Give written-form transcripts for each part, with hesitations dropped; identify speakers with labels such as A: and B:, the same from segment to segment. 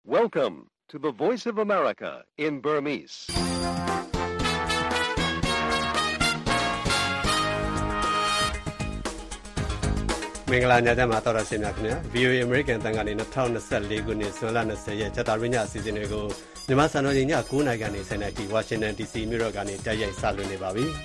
A: Welcome to the Voice of America in Burmese.
B: ။မင်္ဂလာညချမ်းပါတော်ရရှင်များခင်ဗျာ VOA American တန်ကနေ2024ခုနှစ်ဇွန်လ20ရက်ကြာသပတေးညအစီအစဉ်တွေကိုမြန်မာစံတော်ချိန်ည9:00နာရီကနေ10:00နာရီ Washington DC မြို့တော်ကနေတိုက်ရိုက်စလွှင့်နေပါပြီ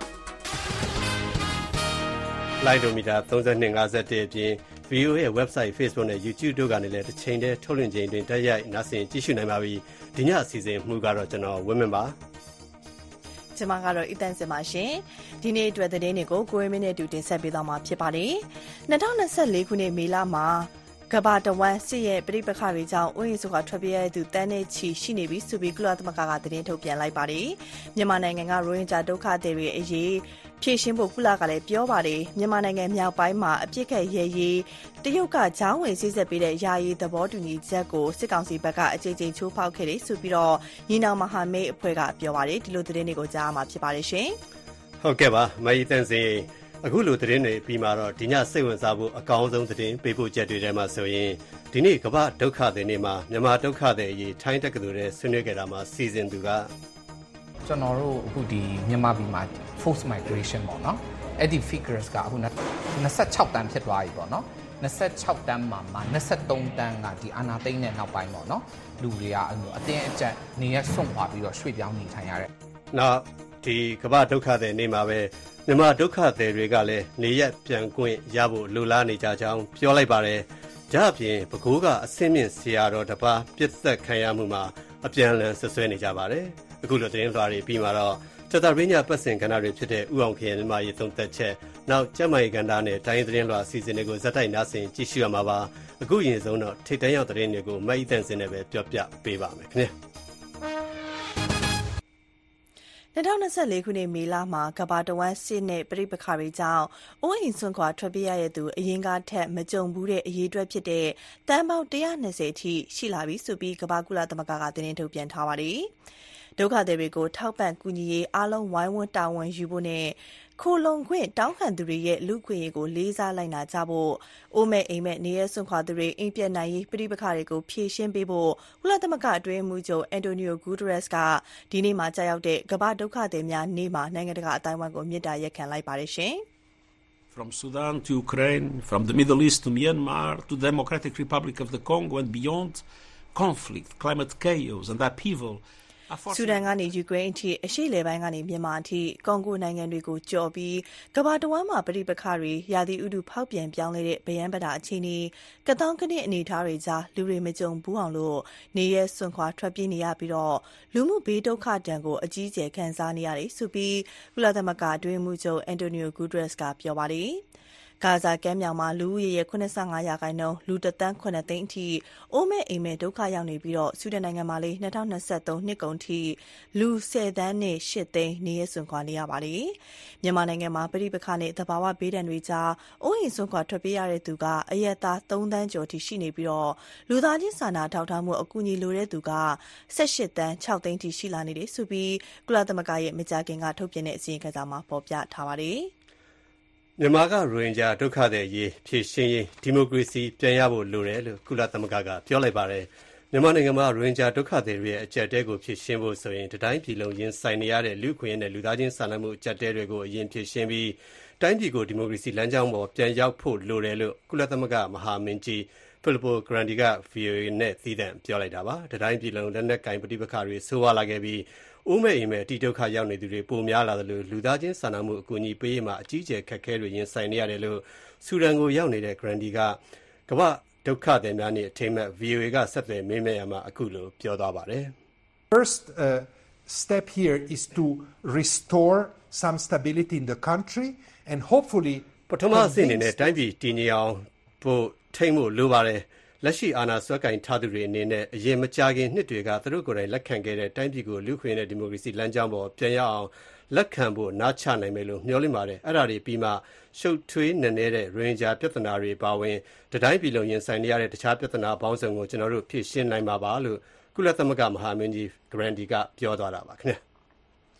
B: ။လိုင်းဒိုမီတာ3251အပြင် VOA ရဲ့ website Facebook နဲ့ YouTube တို့ကနေလည်းတစ်ချိန်တည်းထုတ်လွှင့်ချိန်တွင်တိုက်ရိုက်နားဆင်ကြည့်ရှုနိုင်ပါပြီ။ဒီညအစီအစဉ်မှုကတော့ကျွန်တော်ဝင်းမင်းပါ။
C: ကျမကတော့အီတန်စင်ပါရှင်ဒီနေ့အတွက်သတင်းတွေကိုကိုရင်းမင်းနဲ့တူတင်ဆက်ပေးသွားမှာဖြစ်ပါတယ်2024ခုနှစ်မေလမှာကမ္ဘာတဝန်းစစ်ရဲ့ပြိပခါတွေကြောင့်ဥယျာဉ်စုကထွက်ပြေးရတဲ့သူတန်းနဲ့ချီရှိနေပြီဆိုပြီးကုလသမဂ္ဂကသတင်းထုတ်ပြန်လိုက်ပါတယ်မြန်မာနိုင်ငံကရိုဟင်ဂျာဒုက္ခသည်တွေအရေးဖြည့်ရှင်းဖို့ကုလကလည်းပြောပါတယ်မြန်မာနိုင်ငံမြောက်ပိုင်းမှာအပြစ်ခတ်ရဲရေးတရုတ်ကဂျောင်းဝင်စစ်ဆက်ပေးတဲ့ယာယီသဘောတူညီချက်ကိုစစ်ကောင်စီဘက်ကအကြိမ်ကြိမ်ချိုးဖောက်ခဲ့တယ်ဆိုပြီးတော့ညီနောင်မဟာမိတ်အဖွဲ့ကပြောပါတယ်ဒီလိုသတင်းတွေကိုကြားမှာဖြစ်ပါတယ်ရှင်
B: ဟုတ်ကဲ့ပါမယီတန်စင်အခုလိုသတင်းတွေပြီးမှတော့ဒီညစိတ်ဝင်စားဖို့အကောင်းဆုံးသတင်းပေးပို့ချက်တွေထဲမှာဆိုရင်ဒီနေ့ကမ္ဘာဒုက္ခသည်နေ့မှာမြန်မာဒုက္ခသည်အရေးထိုင်းတက္ကသိုလ်ရဲ့ဆွေးနွေးကြတာမှာစီစဉ်သူက
D: ကျွန်တော်တို့အခုဒီမြန်မာပြည်မှာ forced migration ပေါ့နော်အဲ့ဒီ figures ကအခု26တန်းဖြစ်သွားပြီပေါ့နော်26တန်းမှာ23တန်းကဒီအာနာသိန်းနဲ့နောက်ပိုင်းပေါ့နော်လူတွေကအတင်းအကျပ်နေရဆွန့်ခွာပြီးတော့ရွှေ့ပြောင်းနေထိုင်ရတဲ့
B: နောက်ဒီကမ္ဘာဒုက္ခသည်နေ့မှာပဲမြန်မာဒုက္ခသည်တွေကလည်းနေရက်ပြန်ခွင့်ရဖို့လိုလားနေကြကြောင်းပြောလိုက်ပါတယ်။ဒါ့အပြင်ပဲခူးကအဆင့်မြင့်ဆရာတော်တစ်ပါးပြစ်သက်ခံရမှုမှာအပြန်အလှန်ဆွဆွဲနေကြပါတယ်။အခုလိုသတင်းလွှာတွေပြီးမှာတော့ကျသရင်းညပတ်စင်ကဏ္ဍတွေဖြစ်တဲ့ဥအောင်ခရင်မြန်မာရေးသုံးသက်ချက်နောက်ကျမကြီးကဏ္ဍနဲ့တိုင်းသတင်းလွှာအစီအစဉ်တွေကိုဇက်တိုက်နားဆင်ကြည့်ရှုရမှာပါ။အခုရင်ဆုံးတော့ထိတ်တန်းရောက်သတင်းတွေကိုမအိတန်စင်နဲ့ပဲပြောပြပေးပါမယ်ခင်ဗျာ။
C: 2024ခုနှစ်မေလမှာကမ္ဘာတဝန်းစစ်နဲ့ပြိပခါတွေကြောင့်အိုးအိမ်ဆွန့်ခွာထွက်ပြေးရတဲ့သူအရင်ကထက်မကြုံဘူးတဲ့အရေးအတွက်ဖြစ်တဲ့တန်ပေါင်း120အထိရှိလာပြီဆိုပြီးကမ္ဘာကုလသမဂ္ဂကသတင်းထုတ်ပြန်ထားပါတယ်။ဒုက္ခသည်တွေကိုထောက်ပံ့ကူညီရေးအားလုံးဝိုင်းဝန်းတာဝန်ယူဖို့နဲ့ခိုလုံခွင့်တောင်းခံသူတွေရဲ့လူ့ခွင့်ရေးကိုလေးစားလိုက်နာကြဖို့အိုးမဲ့အိမ်မဲ့နေရဆွန့်ခွာသူတွေအိမ်ပြတ်နိုင်ရေးပြိပခါတွေကိုဖြေရှင်းပေးဖို့ကုလသမဂ္ဂအတွင်းမှူးချုပ်အန်တိုနီယိုဂူတရက်စ်ကဒီနေ့မှာကြာရောက်တဲ့ကမ္ဘာဒုက္ခသည်များနေ့မှာနိုင်ငံတကာအတိုင်းအဝိုင်းကိုမြစ်တာရက်ခံလိုက်ပါတယ်ရှင်။
E: From Sudan to Ukraine, from the Middle East to Myanmar to the Democratic Republic of the Congo and beyond, conflict, climate chaos and upheaval
C: ဆူဒန်ကနေယူကရိန်းအထိအရှေ့လေပိုင်းကနေမြန်မာအထိကွန်ဂိုနိုင်ငံတွေကိုကျော်ပြီးကမ္ဘာတဝန်းမှာပြိပခါတွေရာသီဥတုဖောက်ပြန်ပြောင်းလဲတဲ့ဗယံပဒါအခြေအနေကတောင်းကနစ်အနေထားတွေကြားလူတွေမကြုံဘူးအောင်လို့နေရဲစွန့်ခွာထွက်ပြေးနေရပြီးတော့လူမှုဘေးဒုက္ခဒဏ်ကိုအကြီးအကျယ်ခံစားနေရတယ်ဆိုပြီးကုလသမဂ္ဂအတွင်းမှူးချုပ်အန်တိုနီယိုဂူတရက်စ်ကပြောပါတယ်ဂါဇာကမ်းမြောင်မှာလူဦးရေရဲ့85%လူ1.8 သန်းအထိအိုးမဲ့အိမ်မဲ့ဒုက္ခရောက်နေပြီးတော့ဆူဒန်နိုင်ငံမှာလေ2023နှစ်ကုန်ထိလူ10သန်းနဲ့8သိန်းနေရစွန့်ခွာနေရပါတယ်မြန်မာနိုင်ငံမှာပြိပခါနဲ့သဘာဝဘေးဒဏ်တွေကြားအိုးအိမ်စွန့်ခွာထွက်ပြေးရတဲ့သူကအရက်သား3သန်းကျော်ထိရှိနေပြီးတော့လူသားချင်းစာနာထောက်ထားမှုအကူအညီလိုတဲ့သူက18သန်း6သိန်းထိရှိလာနေတယ်ဆိုပြီးကုလသမဂ္ဂရဲ့မကြာခင်ကထုတ်ပြန်တဲ့အစီရင်ခံစာမှာဖော်ပြထားပါတယ်
B: မြန်မာကရိုဟင်ဂျာဒုက္ခသည်အရေးဖြည့်ရှင်းရေးဒီမိုကရေစီပြန်ရဖို့လိုတယ်လို့ကုလသမဂ္ဂကပြောလိုက်ပါတယ်မြန်မာနိုင်ငံမှာရိုဟင်ဂျာဒုက္ခသည်တွေရဲ့အကြက်တဲကိုဖြည့်ရှင်းဖို့ဆိုရင်တိုင်းပြည်လုံးရင်ဆိုင်နေရတဲ့လူ့အခွင့်အရေးနဲ့လူသားချင်းစာနာမှုအကြက်တဲတွေကိုအရင်ဖြည့်ရှင်းပြီးတိုင်းပြည်ကိုဒီမိုကရေစီလမ်းကြောင်းပေါ်ပြန်ရောက်ဖို့လိုတယ်လို့ကုလသမဂ္ဂမဟာမင်းကြီးဖိလစ်ပိုဂရန်ဒီက VOA နဲ့သီးသန့်ပြောလိုက်တာပါတိုင်းပြည်လုံးလက်နက်ကင်ပဋိပက္ခတွေဆိုးဝါးလာခဲ့ပြီးအိုးမဲ့အိမ်မဲ့အတိဒုက္ခရောက်နေသူတွေပိုများလာတယ်လို့လူသားချင်းစာနာမှုအကူအညီပေးရေးမှာအကြီးအကျယ်ခက်ခဲတွေရင်ဆိုင်နေရတယ်လို့ဆူဒန်ကိုရောက်နေတဲ့ဂရန်ဒီကကမ္ဘာဒုက္ခသည်များနေ့အထိမ်းအမှတ် VOA ကဆက်သွယ်မေးမြန်းရမှာအခုလိုပြောသွားပါတယ်
F: First step here is to restore some stability in the country and hopefully
B: ပထမအဆင့်အနေနဲ့တိုင်းပြည်တည်ငြိမ်အောင်ဖို့ထိန်းဖို့လိုပါတယ်လက်ရှိအာဏာစွဲကင်ထားသူတွေအနေနဲ့အရင်မကြာခင်နှစ်တွေကသူတို့ကိုယ်တိုင်လက်ခံခဲ့တဲ့တိုင်းပြည်ကိုလူ့ခွင့်နဲ့ဒီမိုကရေစီလမ်းကြောင်းပေါ်ပြန်ရအောင်လက်ခံဖို့နားချနိုင်မယ်လို့မျှော်လင့်ပါတယ်။အဲ့ဒါတွေပြီးမှရှုပ်ထွေးနက်နဲတဲ့ရိုဟင်ဂျာပြဿနာတွေပါဝင်တိုင်းပြည်လုံးရင်ဆိုင်နေရတဲ့တခြားပြဿနာပေါင်းစုံကိုကျွန်တော်တို့ဖြေရှင်းနိုင်မှာပါလို့ကုလသမဂ္ဂမဟာမင်းကြီးဂရန်ဒီကပြောသွားတာပါခင်ဗျာ။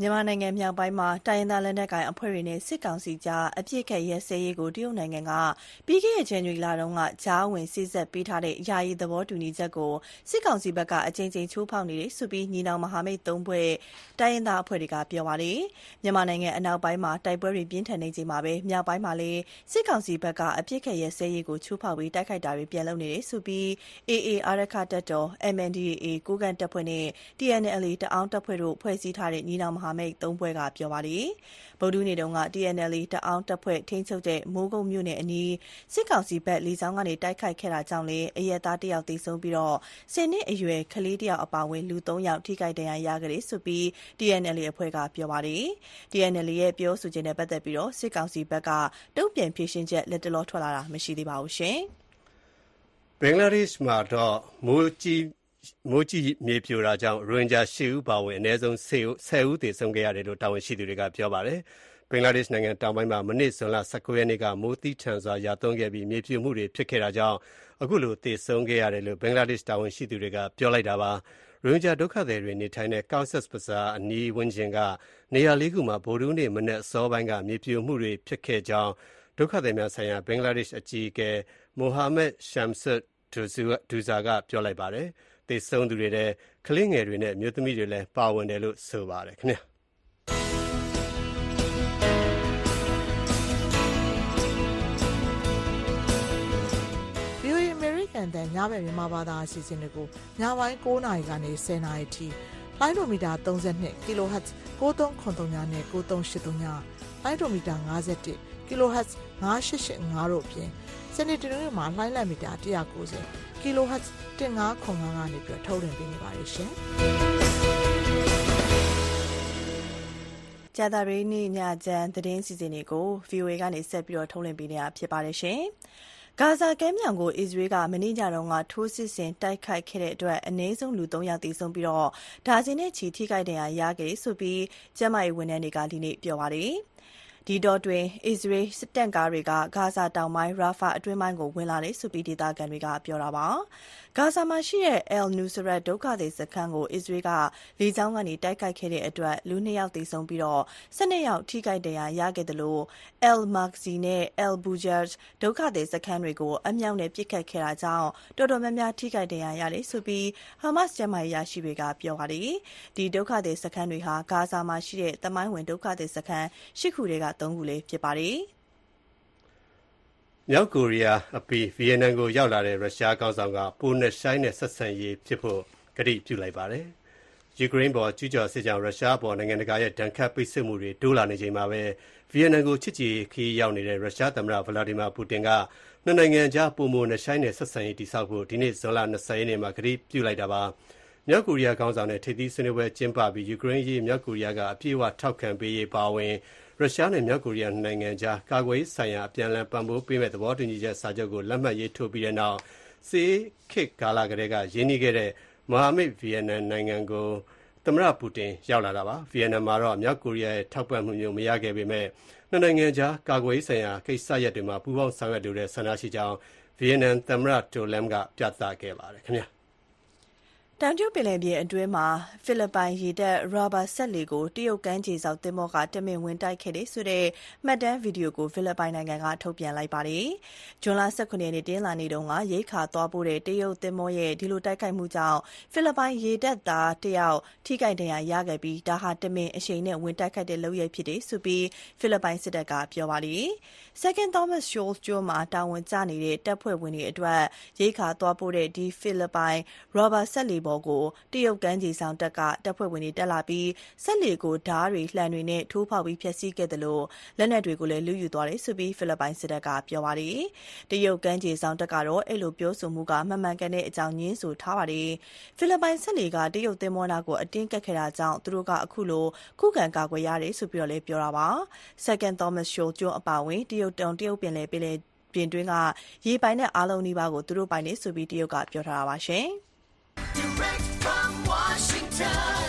C: မြန်မာနိုင်ငံမြောက်ပိုင်းမှာတိုင်းရင်းသားလက်နက်ကိုင်အဖွဲ့တွေနဲ့စစ်ကောင်စီကြားအပြစ်ခတ်ရဲစဲရေးကိုတရုတ်နိုင်ငံကပြီးခဲ့တဲ့ဇန်နဝါရီလတုန်းကကြားဝင်စစ်ဆက်ပေးထားတဲ့ယာယီသဘောတူညီချက်ကိုစစ်ကောင်စီဘက်ကအကြိမ်ကြိမ်ချိုးဖောက်နေတယ်ဆိုပြီးညီနောင်မဟာမိတ်၃ဖွဲ့တိုင်းရင်းသားအဖွဲ့တွေကပြောပါတယ်။မြန်မာနိုင်ငံအနောက်ပိုင်းမှာတိုက်ပွဲတွေပြင်းထန်နေချိန်မှာပဲမြောက်ပိုင်းမှာလည်းစစ်ကောင်စီဘက်ကအပြစ်ခတ်ရဲစဲရေးကိုချိုးဖောက်ပြီးတိုက်ခိုက်တာတွေပြန်လုပ်နေတယ်ဆိုပြီး AA အာရခတပ်တော် MNDAA ကိုးကန့်တပ်ဖွဲ့နဲ့ TNLA တအောင်းတပ်ဖွဲ့တို့ဖွဲ့စည်းထားတဲ့ညီနောင်မဟာမိတ်၃ဖွဲ့ကပြောပါတယ်။ဗုဒ္ဓနေ့တုန်းက TNLA တအောင်းတပ်ဖွဲ့ထိန်းချုပ်တဲ့မိုးကုတ်မြို့နယ်အနီးစစ်ကောင်စီဘက်လေကြောင်းကနေတိုက်ခိုက်ခဲ့တာကြောင့်လည်းအရက်သား1ယောက်သေဆုံးပြီးတော့10နှစ်အရွယ်ကလေး1ယောက်အပါအဝင်လူ3ယောက်ထိခိုက်ဒဏ်ရာရခဲ့တယ်ဆိုပြီး TNLA အဖွဲ့ကပြောပါတယ်။ TNLA ရဲ့ပြောဆိုချက်နဲ့ပတ်သက်ပြီးတော့စစ်ကောင်စီဘက်ကတုံ့ပြန်ဖြေရှင်းချက်လက်တလောထွက်လာတာမရှိသေးပါဘူးရှင်
B: ။ဘင်္ဂလားဒေ့ရှ်မှာတော့မိုးကြီးမြေပြိုတာကြောင့်ရိုဟင်ဂျာ10ဦးပါဝင်အနည်းဆုံး10ဦးသေဆုံးခဲ့ရတယ်လို့တာဝန်ရှိသူတွေကပြောပါတယ်။ဘင်္ဂလားဒေ့ရှ်နိုင်ငံတောင်ပိုင်းမှာမနေ့ဇွန်လ19ရက်နေ့ကမိုးသီးထန်စွာရွာသွန်းခဲ့ပြီးမြေပြိုမှုတွေဖြစ်ခဲ့တာကြောင့်အခုလိုသေဆုံးခဲ့ရတယ်လို့ဘင်္ဂလားဒေ့ရှ်တာဝန်ရှိသူတွေကပြောလိုက်တာပါ။ရိုဟင်ဂျာဒုက္ခသည်တွေနေထိုင်တဲ့ Cox's Bazar အနီးဝန်းကျင်ကနေရာ၄ခုမှာဗုဒ္ဓနေ့မနက်အစောပိုင်းကမြေပြိုမှုတွေဖြစ်ခဲ့ကြောင်းဒုက္ခသည်များဆိုင်ရာဘင်္ဂလားဒေ့ရှ်အကြီးအကဲ Mohammed Shamsud Douza ကပြောလိုက်ပါတယ်။သေဆုံးသူတွေထဲကလေးငယ်တွေနဲ့မျိုးသမီးတွေလည်းပါဝင်တယ်လို့ဆိုပါတယ်ခင်ဗျာ။
G: VOA American တန်ညဘက်မြန်မာဘာသာအစီအစဉ်တွေကိုညပိုင်း9နာရီကနေ10နာရီထိလိုင်းဒိုမီတာ32 kHz 9393နဲ့9383ညလိုင်းဒိုမီတာ51 kHz 9885တို့အပြင်စနေတနင်္ဂနွေမှာလိုင်းလက်မီတာ190 kHz 1505ကနေပြီးထုတ်လွှင့်ပေးနေပါတယ်ရှင်။
C: ကြာသပတေးနေ့ညချမ်းသတင်းစီစဉ်တွေကို VOA ကနေဆက်ပြီးထုတ်လွှင့်ပေးနေတာဖြစ်ပါတယ်ရှင်။ဂါဇာကမ်းမြောင်ကိုအစ္စရေးကမနေ့ညတုန်းကထိုးစစ်ဆင်တိုက်ခိုက်ခဲ့တဲ့အတွက်အနည်းဆုံးလူ3ယောက်သေဆုံးပြီးတော့ဒါဇင်နဲ့ချီထိခိုက်ဒဏ်ရာရခဲ့ဆိုပြီးကျန်းမာရေးဝန်ထမ်းတွေကဒီနေ့ပြောပါတယ်။ဒီတော့တွင်အစ္စရေးစစ်တပ်ကားတွေကဂါဇာတောင်ပိုင်းရာဖာအတွင်းပိုင်းကိုဝင်လာတယ်ဆိုပြီးဒေသခံတွေကပြောတာပါဂါဇာမှာရှိတဲ့ El Nusrat ဒုက္ခသည်စခန်းကိုအစ္စရေးကလေကြောင်းကနေတိုက်ခိုက်ခဲ့တဲ့အတွက်လူ2ယောက်သေဆုံးပြီးတော့12ယောက်ထိခိုက်ဒဏ်ရာရခဲ့တယ်လို့ El Magzi နဲ့ El Bujaj ဒုက္ခသည်စခန်းတွေကိုအမြောက်နဲ့ပစ်ခတ်ခဲ့တာကြောင့်တော်တော်များများထိခိုက်ဒဏ်ရာရတယ်ဆိုပြီး Hamas ကျန်းမာရေးရရှိတွေကပြောပါတယ်ဒီဒုက္ခသည်စခန်းတွေဟာဂါဇာမှာရှိတဲ့သမိုင်းဝင်ဒုက္ခသည်စခန်း8ခုတွေက3ခုလေးဖြစ်ပါတယ်
B: မြောက်ကိုရီးယားအပြီးဗီယက်နမ်ကိုရောက်လာတဲ့ရုရှားကောင်ဆောင်ကပိုနဲ့ရှိုင်းနဲ့ဆက်ဆံရေးဖြစ်ဖို့ကတိပြုလိုက်ပါတယ်။ယူကရိန်းပေါ်ကျူးကျော်စစ်ကြောင့်ရုရှားပေါ်နိုင်ငံတကာရဲ့ဒဏ်ခတ်ပိတ်ဆို့မှုတွေတိုးလာနေချိန်မှာပဲဗီယက်နမ်ကိုချစ်ကြည်ခီးရောက်နေတဲ့ရုရှားသမ္မတဗလာဒီမာပူတင်ကနှစ်နိုင်ငံကြားပိုမိုနဲ့ရှိုင်းနဲ့ဆက်ဆံရေးတည်ဆောက်ဖို့ဒီနေ့ဇွန်လ20ရက်နေ့မှာကတိပြုလိုက်တာပါ။မြောက်ကိုရီးယားကောင်ဆောင်နဲ့ထိပ်သီးဆွေးနွေးပွဲကျင်းပပြီးယူကရိန်းရေးမြောက်ကိုရီးယားကအပြည့်အဝထောက်ခံပေးရေးပါဝင်ရုရှားနဲ့မြောက်ကိုရီးယားနိုင်ငံကြားကာကွယ်ရေးဆိုင်ရာအပြန်အလှန်ပံ့ပိုးပေးမဲ့သဘောတူညီချက်စာချုပ်ကိုလက်မှတ်ရေးထိုးပြီးတဲ့နောက်စစ်ခေတ်ကာလကတည်းကရင်းနှီးခဲ့တဲ့မဟာမိတ်ဗီယက်နမ်နိုင်ငံကိုသမ္မတပူတင်ရောက်လာတာပါဗီယက်နမ်မှာတော့မြောက်ကိုရီးယားရဲ့ထောက်ပံ့မှုမျိုးမရခဲ့ပေမဲ့နှစ်နိုင်ငံကြားကာကွယ်ရေးဆိုင်ရာကိစ္စရပ်တွေမှာပူးပေါင်းဆောင်ရွက်လိုတဲ့ဆန္ဒရှိကြောင်းဗီယက်နမ်သမ္မတတိုလမ်ကပြသခဲ့ပါတယ်ခင်ဗျာ
C: တောင်ကျပင်လယ်ပြင်အတွင်းမှာဖိလစ်ပိုင်ရေတပ်ရာဘာဆက်လီကိုတရုတ်ကမ်းခြေစောက်သင်္ဘောကတမင်ဝင်တိုက်ခဲ့တဲ့ဆိုတဲ့မှတ်တမ်းဗီဒီယိုကိုဖိလစ်ပိုင်နိုင်ငံကထုတ်ပြန်လိုက်ပါတယ်။ဇွန်လ18ရက်နေ့တင်းလာနေ့တုန်းကရိတ်ခါသွားပို့တဲ့တရုတ်သင်္ဘောရဲ့ဒီလိုတိုက်ခိုက်မှုကြောင့်ဖိလစ်ပိုင်ရေတပ်သားတယောက်ထိခိုက်ဒဏ်ရာရခဲ့ပြီးဒါဟာတမင်အရှိန်နဲ့ဝင်တိုက်ခိုက်တဲ့လုပ်ရဖြစ်တယ်ဆိုပြီးဖိလစ်ပိုင်စစ်တပ်ကပြောပါတယ်။ Second Thomas Shoals ကျွန်းမှာတာဝန်ကျနေတဲ့တပ်ဖွဲ့ဝင်တွေအတွက်ရိတ်ခါသွားပို့တဲ့ဒီဖိလစ်ပိုင်ရာဘာဆက်လီပေါ်ကိုတရုတ်ကမ်းခြေဆောင်တပ်ကတပ်ဖွဲ့ဝင်တွေတက်လာပြီးဆက်လီကိုဓားတွေလှန်တွေနဲ့ထိုးဖောက်ပြီးဖျက်ဆီးခဲ့တယ်လို့လက်နက်တွေကိုလည်းလူယူသွားတယ်ဆိုပြီးဖိလစ်ပိုင်စစ်တပ်ကပြောပါတယ်။တရုတ်ကမ်းခြေဆောင်တပ်ကတော့အဲ့လိုပြောဆိုမှုကမှန်မှန်ကန်တဲ့အကြောင်းညင်းဆိုထားပါတယ်။ဖိလစ်ပိုင်ဆက်လီကတရုတ်သင်္ဘောနာကိုအတင်းကပ်ခဲ့တာကြောင့်သူတို့ကအခုလိုခုခံကာကွယ်ရတယ်ဆိုပြီးတော့လည်းပြောတာပါ။ Second Thomas Shoals ကျွန်းအပါအဝင်တရုတ်ပင်လယ်ပြင်တွင်းကရေပိုင်နဲ့အားလုံးနီးပါးကိုသူတို့ပိုင်နေဆိုပြီးတရုတ်ကပြောထားတာပါရှင်။ Direct from Washington,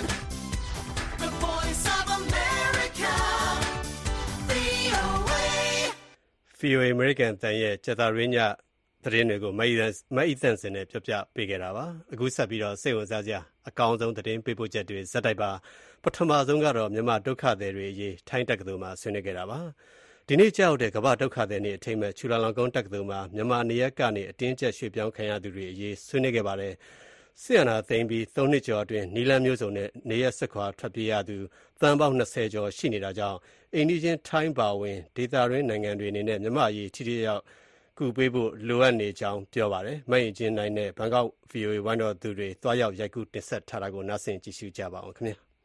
C: the voice of America,
B: VOA American တန်ရဲ့ကျတာရင်းညသတင်းတွေကိုမအီသန့်စင်နဲ့ပြောပြပေးခဲ့တာပါအခုဆက်ပြီးတော့စိတ်ဝင်စားစရာအကောင်းဆုံးသတင်းပေးပို့ချက်တွေဇက်တိုက်ပါပထမဆုံးကတော့မြန်မာဒုက္ခသည်တွေအရေးထိုင်းတက္ကသိုလ်မှာဆွေးနွေးခဲ့တာပါဒီနေ့ကြောက်တဲ့ကမ္ဘာဒုက္ခသည်နေ့အထိမ်းအမှတ်ချူလာလောင်ကုန်းတက္ကသိုလ်မှာမြန်မာနေရက်ကနေအတင်းကျပ်ရွှေ့ပြောင်းခံရသူတွေအရေးဆွေးနွေးခဲ့ပါတယ်ဆီယနာသိမ်းပြီး3နှစ်ကျော်အတွင်းနီလန်းမျိုးစုံနဲ့နေရက်ဆက်ခွာထွက်ပြေးရသူသန်းပေါင်း20ကျော်ရှိနေတာကြောင့်အိန္ဒိယထိုင်းပါဝင်ဒေသတွင်းနိုင်ငံတွေအနေနဲ့မြန်မာအရေးထိထိရောက်ကူပေးဖို့လိုအပ်နေကြောင်းပြောပါတယ်။မယင်ချင်းနိုင်နဲ့ဘန်ကောက် VOA ဝိုင်းတော်သူတွေတွားရောက်ရိုက်ကူးတင်ဆက်ထားတာကိုနားဆင်ကြည့်ရှုကြပါအောင်ခင်ဗျာ။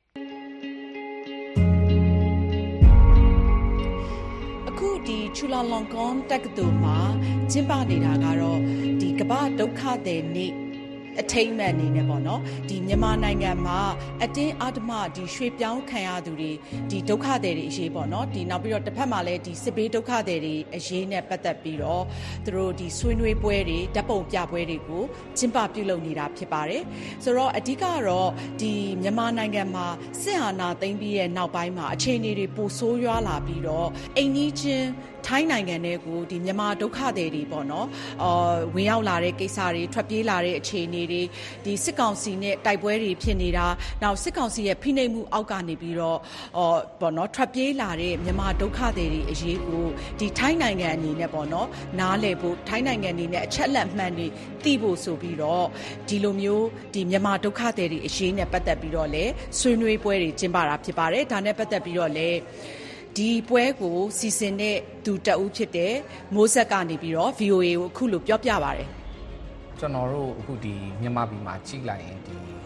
H: အခုဒီချူလာလောင်ကွန်တက္ကသိုလ်မှာကျင်းပနေတာကတော့ဒီကမ္ဘာဒုက္ခသည်နေ့အထိမ်းအမှတ်အနေနဲ့ပေါ့နော်ဒီမြန်မာနိုင်ငံမှာအတင်းအဓမ္မဒီရွှေ့ပြောင်းခံရသူတွေဒီဒုက္ခသည်တွေအရေးပေါ့နော်ဒီနောက်ပြီးတော့တစ်ဖက်မှာလည်းဒီစစ်ဘေးဒုက္ခသည်တွေအရေးနဲ့ပတ်သက်ပြီးတော့သူတို့ဒီဆွေးနွေးပွဲတွေဓာတ်ပုံပြပွဲတွေကိုကျင်းပပြုလုပ်နေတာဖြစ်ပါတယ်ဆိုတော့အဓိကတော့ဒီမြန်မာနိုင်ငံမှာစစ်အာဏာသိမ်းပြီးရဲ့နောက်ပိုင်းမှာအခြေအနေတွေပိုဆိုးရွားလာပြီးတော့အိမ်ကြီးချင်းထိုင်းနိုင်ငံတွေကိုဒီမြန်မာဒုက္ခသည်တွေပေါ့နော်ဝင်ရောက်လာတဲ့ကိစ္စတွေထွက်ပြေးလာတဲ့အခြေအနေတွေဒီစစ်ကောင်စီနဲ့တိုက်ပွဲတွေဖြစ်နေတာနောက်စစ်ကောင်စီရဲ့ဖိနှိပ်မှုအောက်ကနေပြီးတော့ပေါ့နော်ထွက်ပြေးလာတဲ့မြန်မာဒုက္ခသည်တွေအရေးကိုဒီထိုင်းနိုင်ငံအနေနဲ့ပေါ့နော်နားလည်ဖို့ထိုင်းနိုင်ငံအနေနဲ့အချက်လက်မှန်တွေသိဖို့ဆိုပြီးတော့ဒီလိုမျိုးဒီမြန်မာဒုက္ခသည်တွေအရေးနဲ့ပတ်သက်ပြီးတော့လည်းဆွေးနွေးပွဲတွေကျင်းပတာဖြစ်ပါတယ်ဒါနဲ့ပတ်သက်ပြီးတော့လည်းဒီပွဲကိုစီစဉ်တဲ့သူတအုပ်ဖြစ်တဲ့မိုးဆက်ကနေပြီးတော့ VOA ကိုအခုလိုပြောပြပါတယ်
D: ကျွန်တော်တို့အခုဒီမြန်မာပြည်မှာကြည့်လိုက်ရင်ဒီ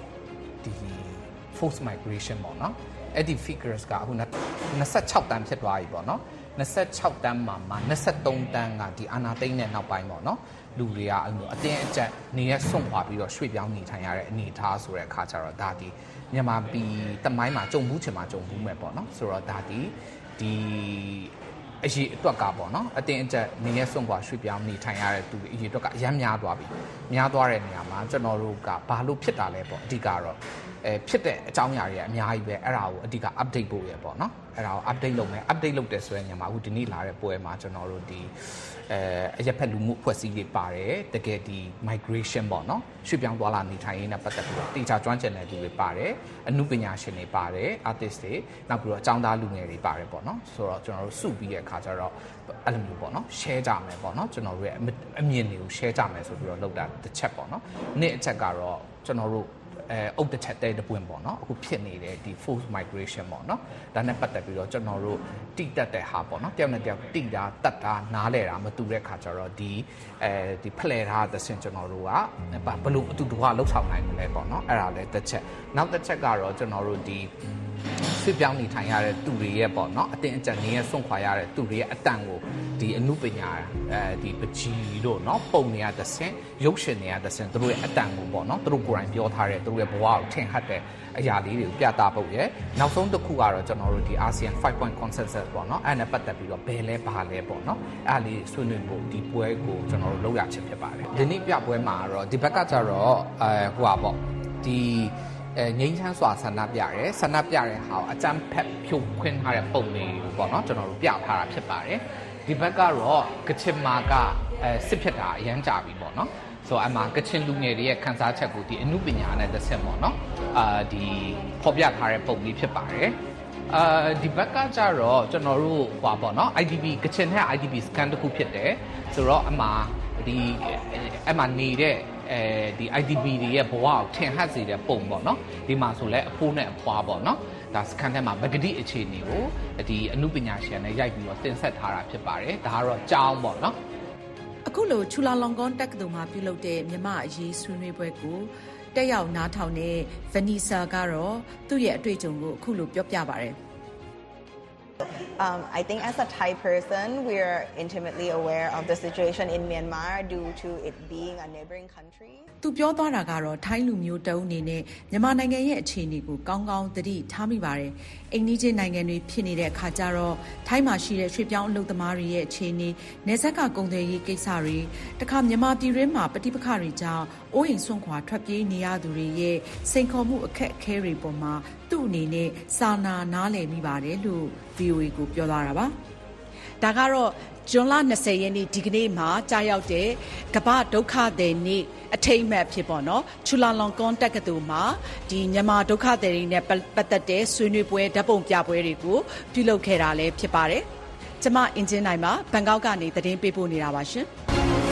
D: forced migration ပေါ့နော်အဲ့ဒီ figures ကအခု26တန်းဖြစ်သွားပြီပေါ့နော်26တန်းမှာ23တန်းကဒီအာနာသိန်းနဲ့နောက်ပိုင်းပေါ့နော်လူတွေကအဲ့လိုအတင်းအကျပ်နေရဆွန့်ခွာပြီးတော့ရွှေ့ပြောင်းနေထိုင်ရတဲ့အနေအထားဆိုတဲ့အခါကျတော့ဒါဒီမြန်မာပြည်တမိုင်းမှာကြုံဘူးချင်မှာကြုံဘူးမယ်ပေါ့နော်ဆိုတော့ဒါဒီအရေးအတွက်ကပေါ့နော်အတင်းအကျပ်နေရဆွန့်ခွာရွှေ့ပြောင်းနေထိုင်ရတဲ့သူတွေအရေးအတွက်ကအများများသွားပြီများသွားတဲ့နေရာမှာကျွန်တော်တို့ကဘာလို့ဖြစ်တာလဲပေါ့အဓိကတော့ဖြစ်တဲ့အကြောင်းအရာတွေအများကြီးပဲအဲ့ဒါကိုအဓိက update ဖို့ရပေါ့နော်အဲ့ဒါကို update လုပ်မယ် update လုပ်တယ်ဆိုရင်ညမှာအခုဒီနေ့လာတဲ့ပွဲမှာကျွန်တော်တို့ဒီအရက်ဖက်လူမှုအဖွဲ့အစည်းတွေပါတယ်တကယ်ဒီ migration ပေါ့နော်ရွှေ့ပြောင်းသွားလာနေထိုင်ရေးနဲ့ပတ်သက်ပြီးတော့တေချာကျွမ်းကျင်တဲ့သူတွေပါတယ်အမှုပညာရှင်တွေပါတယ် artist တွေနောက်ပြီးတော့အကြောင်းသားလူငယ်တွေပါတယ်ပေါ့နော်ဆိုတော့ကျွန်တော်တို့စုပြီးတဲ့အခါကျတော့အဲ့လိုမျိုးပေါ့နော် share ကြမယ်ပေါ့နော်ကျွန်တော်တို့ရဲ့အမြင်တွေကို share ကြမယ်ဆိုပြီးတော့လုပ်တာတစ်ချက်ပေါ့နော်နေ့အချက်ကတော့ကျွန်တော်တို့အုပ်တစ်ချက်တဲ့တပွင့်ပေါ့နော်အခုဖြစ်နေတဲ့ဒီ forced migration ပေါ့နော်ဒါနဲ့ပတ်သက်ပြီးတော့ကျွန်တော်တို့တိတက်တဲ့ဟာပေါ့နော်တယောက်နဲ့တယောက်တိတာတတ်တာနားလဲတာမတူတဲ့ခါကျတော့ဒီဖလှယ်ထားတဲ့ဆင်ကျွန်တော်တို့ကဘလို့အတူတူကလှုပ်ဆောင်နိုင်မလဲပေါ့နော်အဲ့ဒါလည်းတစ်ချက်နောက်တစ်ချက်ကတော့ကျွန်တော်တို့ဒီဆွေးပြောင်းနေထိုင်ရတဲ့သူတွေရဲ့ပေါ့နော်အတင်းအကျပ်နေရဆွန့်ခွာရတဲ့သူတွေရဲ့အတန်ကိုဒီအမှုပညာဒီပကြီးတို့เนาะပုံနေရတဲ့ဆင်ရုပ်ရှင်နေရတဲ့ဆင်သူတို့ရဲ့အတန်ကိုပေါ့နော်သူတို့ကိုယ်တိုင်ပြောထားတဲ့သူတို့ရဲ့ဘဝကိုထင်ဟပ်တဲ့အရာလေးတွေကိုပြသဖို့ရယ်နောက်ဆုံးတစ်ခုကတော့ကျွန်တော်တို့ဒီ ASEAN 5 point consensus ပေါ့နော်အဲ့နဲ့ပတ်သက်ပြီးတော့ဘယ်လဲဘာလဲပေါ့နော်အဲ့လေးဆွေးနွေးဖို့ဒီပွဲကိုကျွန်တော်တို့လုပ်ရခြင်းဖြစ်ပါတယ်ဒီနေ့ပြပွဲမှာတော့ဒီဘက်ကကျတော့ဟိုပါပေါ့ဒီငိမ့်ချမ်းစွာဆန္ဒပြရဲဆန္ဒပြတဲ့ဟာကိုအကြမ်းဖက်ဖြိုခွင်းထားတဲ့ပုံတွေပေါ့နော်ကျွန်တော်တို့ပြထားတာဖြစ်ပါတယ်ဒီဘက်ကတော့ကချင်မာကစစ်ဖြစ်တာအရန်ကြပြီပေါ့နော်ဆိုတော့အမှကချင်လူငယ်တွေရဲ့ခန်းစားချက်ကိုဒီအမှုပညာနဲ့သက်ဆက်ပေါ့နော်ဒီဖော်ပြထားတဲ့ပုံလေးဖြစ်ပါတယ်ဒီဘက်ကကျတော့ကျွန်တော်တို့ဟွာပေါ့နော် IDP ကချင်နဲ့ IDP scan တစ်ခုဖြစ်တယ်ဆိုတော့အမှဒီအမှနေတဲ့ဒီ IDP တွေရဲ့ဘဝကိုထင်ဟပ်စေတဲ့ပုံပေါ့နော်ဒီမှာဆိုလဲအဖိုးနဲ့အဖွားပေါ့နော်ဒါစကန်ထဲမှာပဂတိအခြေအနေကိုဒီအမှုပညာရှင်နဲ့ရိုက်ပြီးတော့တင်ဆက်ထားတာဖြစ်ပါတယ်ဒါကတော့ကြောင်းပေါ့နော်
H: အခုလိုချူလာလောင်ကွန်တက္ကသိုလ်မှာပြုလုပ်တဲ့မြမအရေးဆွေးနွေးပွဲကိုတက်ရောက်နားထောင်တဲ့ဗနီဆာကတော့သူ့ရဲ့အတွေ့အကြုံကိုအခုလိုပြောပြပါတယ်
I: I think as a Thai person, we're intimately aware of the situation in Myanmar due to it being a neighboring country.
H: သူပြောသွားတာကတော့ထိုင်းလူမျိုးတအုပ်အနေနဲ့မြန်မာနိုင်ငံရဲ့အခြေအနေကိုကောင်းကောင်းသတိထားမိပါတယ်။အိမ်နီးချင်းနိုင်ငံတွေဖြစ်နေတဲ့အခါကျတော့ထိုင်းမှာရှိတဲ့ရွှေ့ပြောင်းအလုပ်သမားတွေရဲ့အခြေအနေ၊နယ်စပ်ကကုန်သွယ်ရေးကိစ္စတွေတခါမြန်မာပြည်တွင်းမှာပဋိပက္ခတွေကြောင့်အိုးအိမ်စွန့်ခွာထွက်ပြေးနေရသူတွေရဲ့စိန်ခေါ်မှုအခက်အခဲတွေပေါ်မှာသူ့အနေနဲ့စာနာနားလည်မိပါတယ်လို့ VOA ကိုပြောသွားတာပါ။ဒါကတော့ဇွန်လ20ရက်နေ့ဒီကနေ့မှာကြာရောက်တဲ့ကမ္ဘာဒုက္ခသည်နေ့အထိမ်းအမှတ်ဖြစ်ပေါ့နော်ချူလာလောင်ကွန်တက္ကသိုလ်မှာဒီမြန်မာဒုက္ခသည်တွေနဲ့ပတ်သက်တဲ့ဆွေးနွေးပွဲဓာတ်ပုံပြပွဲတွေကိုပြုလုပ်ခဲ့တာလည်းဖြစ်ပါတယ်။ကျမအင်ဂျင်နိုင်မှာဘန်ကောက်ကနေသတင်းပေးပို့နေတာပါရှင်။